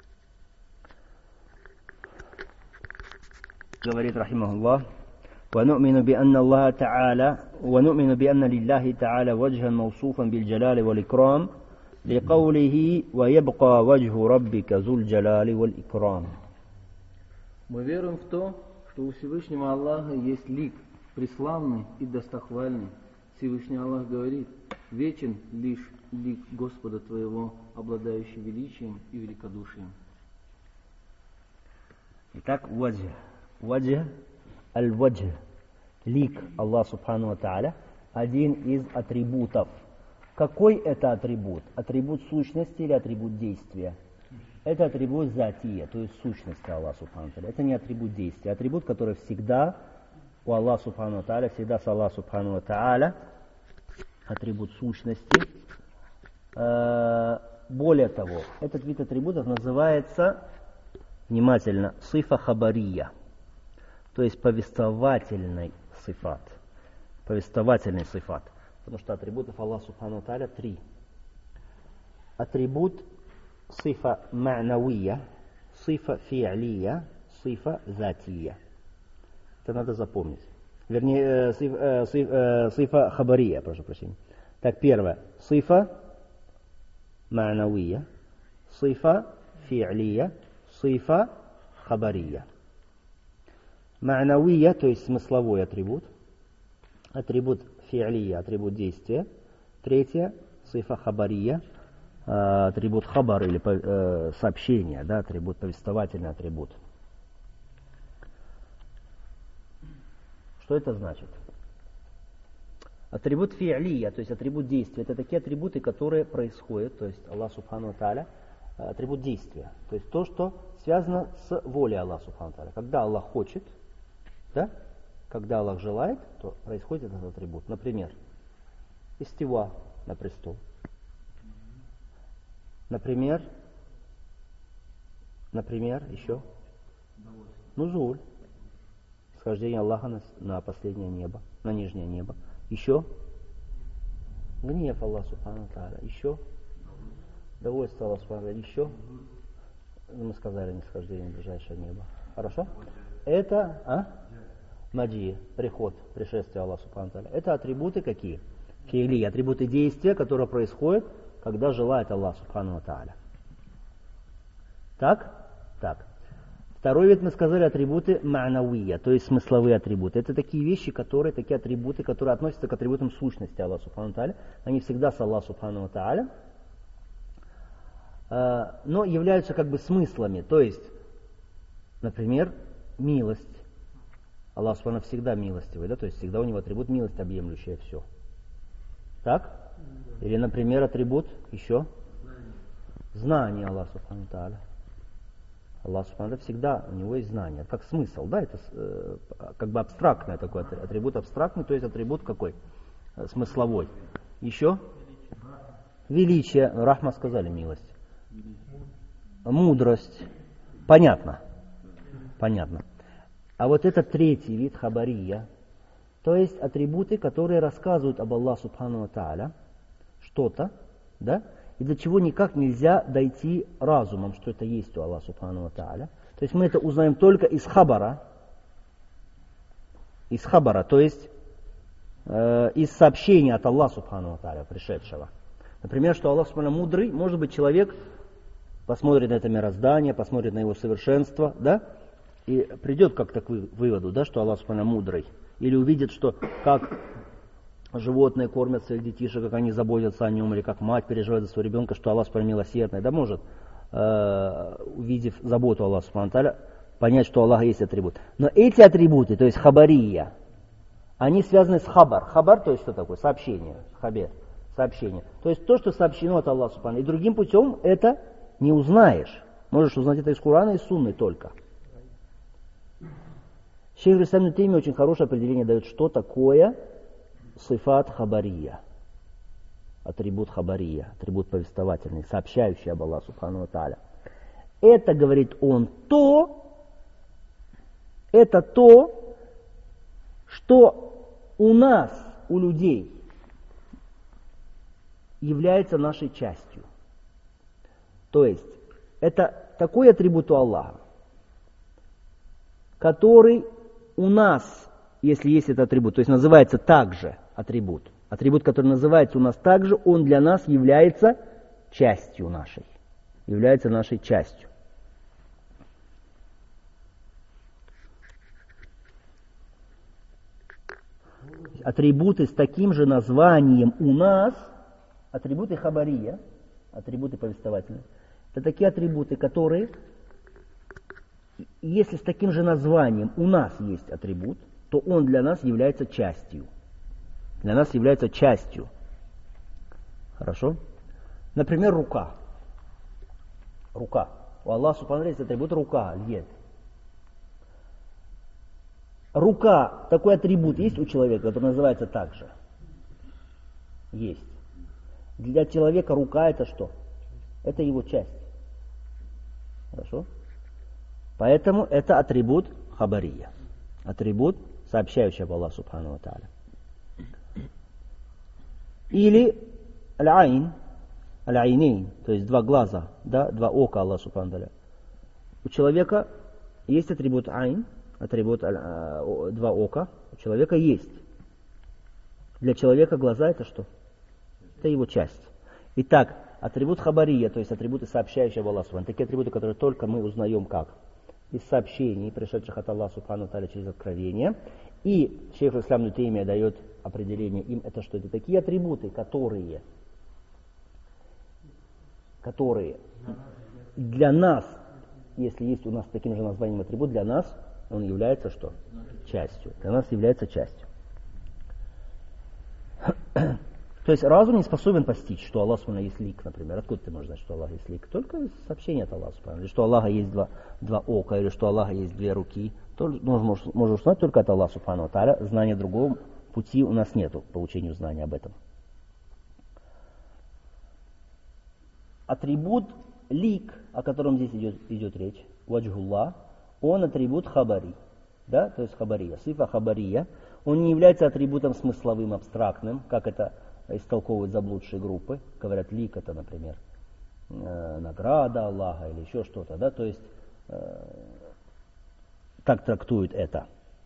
S1: Говорит рахимахуллах: ونؤمن بأن الله تعالى ونؤمن بأن لله تعالى وجها موصوفا بالجلال والإكرام لقوله ويبقى وجه ربك ذو الجلال والإكرام.
S2: Мы веруем в то, что у Всевышнего Аллаха есть лик, преславный и достохвальный. Всевышний Аллах говорит: вечен лишь лик Господа твоего, обладающий величием и великодушием.
S1: Итак, ваджх, аль-ваджх, лик Аллаха Субхану ва Тааля, один из атрибутов. Какой это атрибут? Атрибут сущности или атрибут действия? Это атрибут затия, то есть сущности Аллаха Субхану ва Тааля. Это не атрибут действия. Атрибут, который всегда у Аллаха Субхану ва Тааля, всегда с Аллахом Субхану ва Тааля. Атрибут сущности. Более того, этот вид атрибутов называется, внимательно, сифа хабария, то есть повествовательный сифат. Повествовательный сифат. Потому что атрибутов Аллаха Субхану ва Тааля 3. Атрибут сифа ма'навия, сифа фи'лия, сифа затия. Это надо запомнить. Вернее, сифа хабария, прошу прощения. Так, первое. Сифа ма'навия, сифа фи'лия, сифа хабария. Ма'навия, то есть смысловой атрибут. Атрибут фи'лия, атрибут действия. Третье. Сифа хабария, атрибут хабар или сообщение, да, атрибут, повествовательный атрибут. Что это значит? Атрибут фи'лия, то есть атрибут действия, это такие атрибуты, которые происходят, то есть Аллах Субхану ва Тааля, атрибут действия, то есть то, что связано с волей Аллаха Субхану ва Тааля. Когда Аллах хочет, да, когда Аллах желает, то происходит этот атрибут. Например, истива на престол. Например, еще нузуль, схождение Аллаха на последнее небо, на нижнее небо. Еще гнев Аллаха Субхану ва Тааля. Еще довольство Аллаха Субхану ва Тааля. Еще мы сказали нисхождение в ближайшее небо. Хорошо? Это маджи, приход, пришествие Аллаха Субхану ва Тааля. Это атрибуты какие? Фи'ли, атрибуты действия, которые происходят, когда желает Аллах Субхану ва Тааля. Так? Так. Второй вид мы сказали атрибуты ма'навия, то есть смысловые атрибуты. Это такие вещи, такие атрибуты, которые относятся к атрибутам сущности Аллаха Субхану ва Тааля. Они всегда с Аллахом Субхану ва Тааля, но являются как бы смыслами. То есть, например, милость. Аллах Субхану всегда милостивый, да, то есть всегда у него атрибут милость, объемлющая все. Так? Или, например, атрибут еще знание Аллаха Субхану ва Тааля. Аллах Субхану ва Тааля всегда, у него есть знание. Как смысл, да, это как бы абстрактный такой атрибут абстрактный, то есть атрибут какой? Смысловой. Еще? Величие, рахма сказали, милость. Мудрость. Понятно. Понятно. А вот это третий вид хабария, то есть атрибуты, которые рассказывают об Аллахе Субхану ва Тааля что-то, да, и до чего никак нельзя дойти разумом, что это есть у Аллаха Субхану ва Тааля. То есть мы это узнаем только из хабара, то есть из сообщения от Аллаха Субхану ва Тааля, пришедшего. Например, что Аллах Субхану мудрый, может быть, человек посмотрит на это мироздание, посмотрит на его совершенство, да, и придет как-то к выводу, да, что Аллах Субхану мудрый, или увидит, что как животные кормят своих детишек, как они заботятся о нем, или как мать переживает за своего ребенка, что Аллах Субхану милосердный, да, может, увидев заботу Аллаха Субхану тааля, понять, что у Аллаха есть атрибут. Но эти атрибуты, то есть хабария, они связаны с хабар. Хабар, то есть что такое? Сообщение. Хабер. Сообщение. То есть то, что сообщено от Аллаха Субхану. И другим путем это не узнаешь. Можешь узнать это из Корана и из Сунны только. Шейх Ислам ибн Теймия очень хорошее определение дает, что такое сифат хабария. Атрибут хабария, атрибут повествовательный, сообщающий об Аллахе Субхану ва Тааля. Это, говорит он, это то, что у нас, у людей, является нашей частью. То есть, это такой атрибут у Аллаха, который у нас, если есть этот атрибут, то есть называется также атрибут. Атрибут, который называется у нас также, он для нас является частью нашей. Является нашей частью. Атрибуты с таким же названием у нас, атрибуты хабария, атрибуты повествовательные, это такие атрибуты, которые, если с таким же названием у нас есть атрибут, то он для нас является частью. Для нас является частью. Хорошо? Например, рука. Рука. У Аллаха Субхану есть атрибут рука, льет. Рука, такой атрибут есть у человека, который называется так же? Есть. Для человека рука это что? Это его часть. Хорошо? Поэтому это атрибут хабария. Атрибут, сообщающий об Аллахе Субхану ва Тааля. Или аль-айн, аль-айнейн, то есть два глаза, да, два ока Аллаха Субхану ва Тааля. У человека есть атрибут айн, атрибут два ока, у человека есть. Для человека глаза это что? Это его часть. Итак, атрибут хабария, то есть атрибуты, сообщающие об Аллахе Субхану, такие атрибуты, которые только мы узнаем как? Из сообщений, пришедших от Аллаха Субхану ва Тааля через откровение. И шейх Ислам ибн Теймия дает определение им, это что? Это такие атрибуты, которые для нас, если есть у нас таким же названием атрибут, для нас он является что? Частью. Для нас является частью. То есть разум не способен постичь, что Аллах Субхану есть лик, например. Откуда ты можешь знать, что Аллах есть лик? Только из сообщения от Аллаха Субхану. Или что Аллаха есть два ока, или что Аллаха есть две руки. Можешь узнать только от Аллаха Субхану ва Тааля. Знания другого пути у нас нету, получению знания об этом. Атрибут лик, о котором здесь идет речь, ваджхуллах, он атрибут хабари. Да? То есть хабария. Сифа хабария. Он не является атрибутом смысловым, абстрактным, как это истолковывают заблудшие группы. Говорят, лик это, например, награда Аллаха или еще что-то. Да? То есть так трактуют это.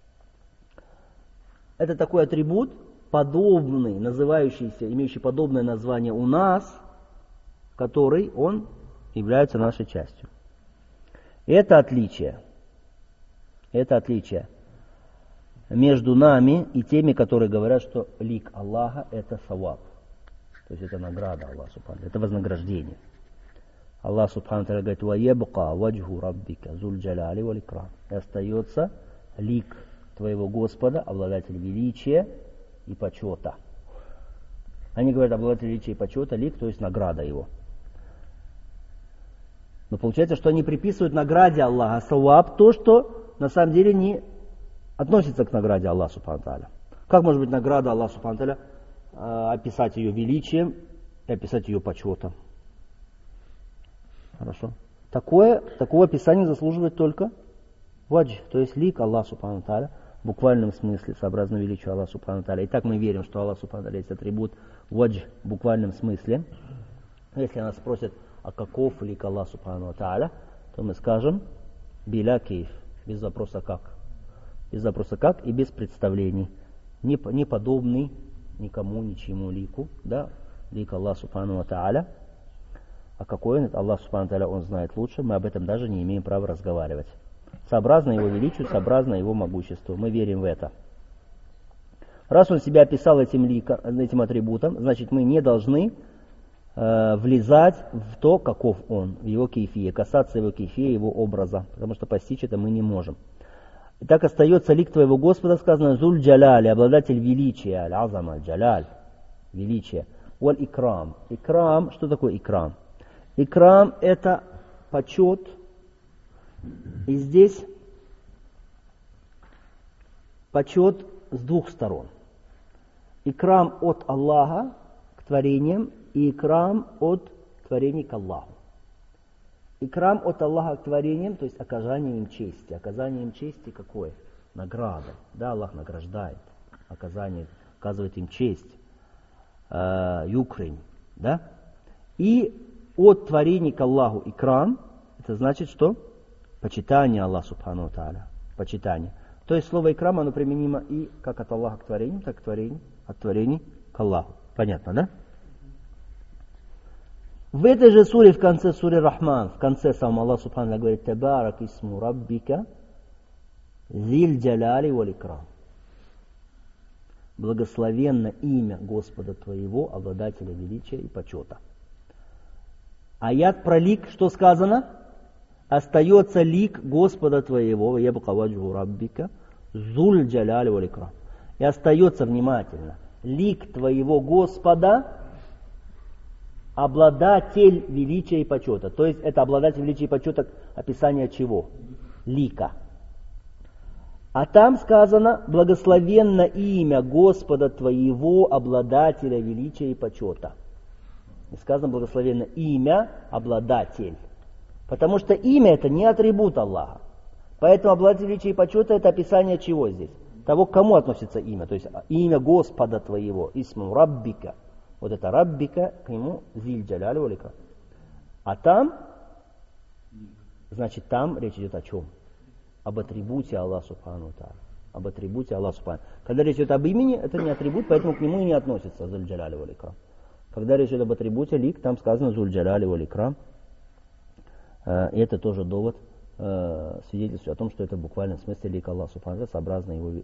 S1: Это такой атрибут, подобный, называющийся, имеющий подобное название у нас, который он является нашей частью. Это отличие между нами и теми, которые говорят, что лик Аллаха это саваб. То есть это награда Аллаха Субхану, это вознаграждение. Аллах Субхану говорит: «Ваебка ваджху раббика зуль джаляли валь икрам». И остается лик твоего Господа, обладатель величия и почета. Они говорят, обладатель величия и почета, лик, то есть награда его. Но получается, что они приписывают награде Аллаха саваб, то, что на самом деле не относится к награде Аллаха Субхану Тааля. Как может быть награда Аллаха Субхану Тааля, описать ее величием и описать ее почетом? Хорошо. Такого описания заслуживает только вадж, то есть лик Аллаха Субхану Тааля, в буквальном смысле, сообразно величию Аллаха Субхану Тааля. И так мы верим, что Аллах Субхану Тааля есть атрибут вадж в буквальном смысле. Если нас спросят, а каков лик Аллаха Субхану Тааля, то мы скажем биля кейф, без вопроса как. Без вопроса как и без представлений. Не подобный никому, ничему лику, да, лик Аллаха Субхану Тааля. А какой он, Аллах Субхану Тааля, он знает лучше, мы об этом даже не имеем права разговаривать. сообразно его величию, сообразно его могуществу. Мы верим в это. Раз он себя описал этим атрибутом, значит мы не должны влезать в то, каков он, в его кейфие, касаться его кейфие, его образа, потому что постичь это мы не можем. Итак, остается лик твоего Господа, сказано, зуль джаляли, обладатель величия, аль-азама, аль-джаляль, величие, валь икрам. Икрам, что такое икрам? Икрам это почет, и здесь почет с двух сторон. Икрам от Аллаха к творениям и икрам от творений к Аллаху. Икрам от Аллаха к творениям, то есть оказание им чести. Оказание им чести какое? Награда. Да, Аллах награждает. Оказывает им честь. Юкрень. Да? И от творений к Аллаху икрам, это значит, что? Почитание Аллаха Субхану ва Тааля. Почитание. То есть слово икрам, оно применимо и как от Аллаха к творениям, так и от творений к Аллаху. Понятно, да? В этой же суре, в конце суре Рахман, в конце сам Аллах Субхану говорит: «Табарак исму раббика зиль джаляли валь икрам». Благословенно имя Господа твоего, обладателя величия и почета. Аят про лик, что сказано? Остается лик Господа твоего, ябка ваджху раббика зуль джаляли валь икрам. И остается, внимательно, лик твоего Господа, обладатель величия и почета. То есть это обладатель величия и почета описание чего? Лика. А там сказано: благословенно имя Господа твоего, обладателя величия и почета. И сказано благословенно имя, обладатель. Потому что имя это не атрибут Аллаха. Поэтому обладатель величия и почета это описание чего здесь? Того, к кому относится имя. То есть имя Господа твоего, исму раббика. Вот это раббика, к нему зиль джаляли валь икрам. А там, значит, там речь идет о чем? Об атрибуте Аллаха Субхану ва Тааля. Об атрибуте Аллаха Субхану. Когда речь идет об имени, это не атрибут, поэтому к нему и не относится зуль джаляли валь икрам. Когда речь идет об атрибуте лик, там сказано зуль джаляли валь икрам. И это тоже довод, свидетельствует о том, что это в буквальном смысле лик Аллаха Субхану ва Тааля, сообразно его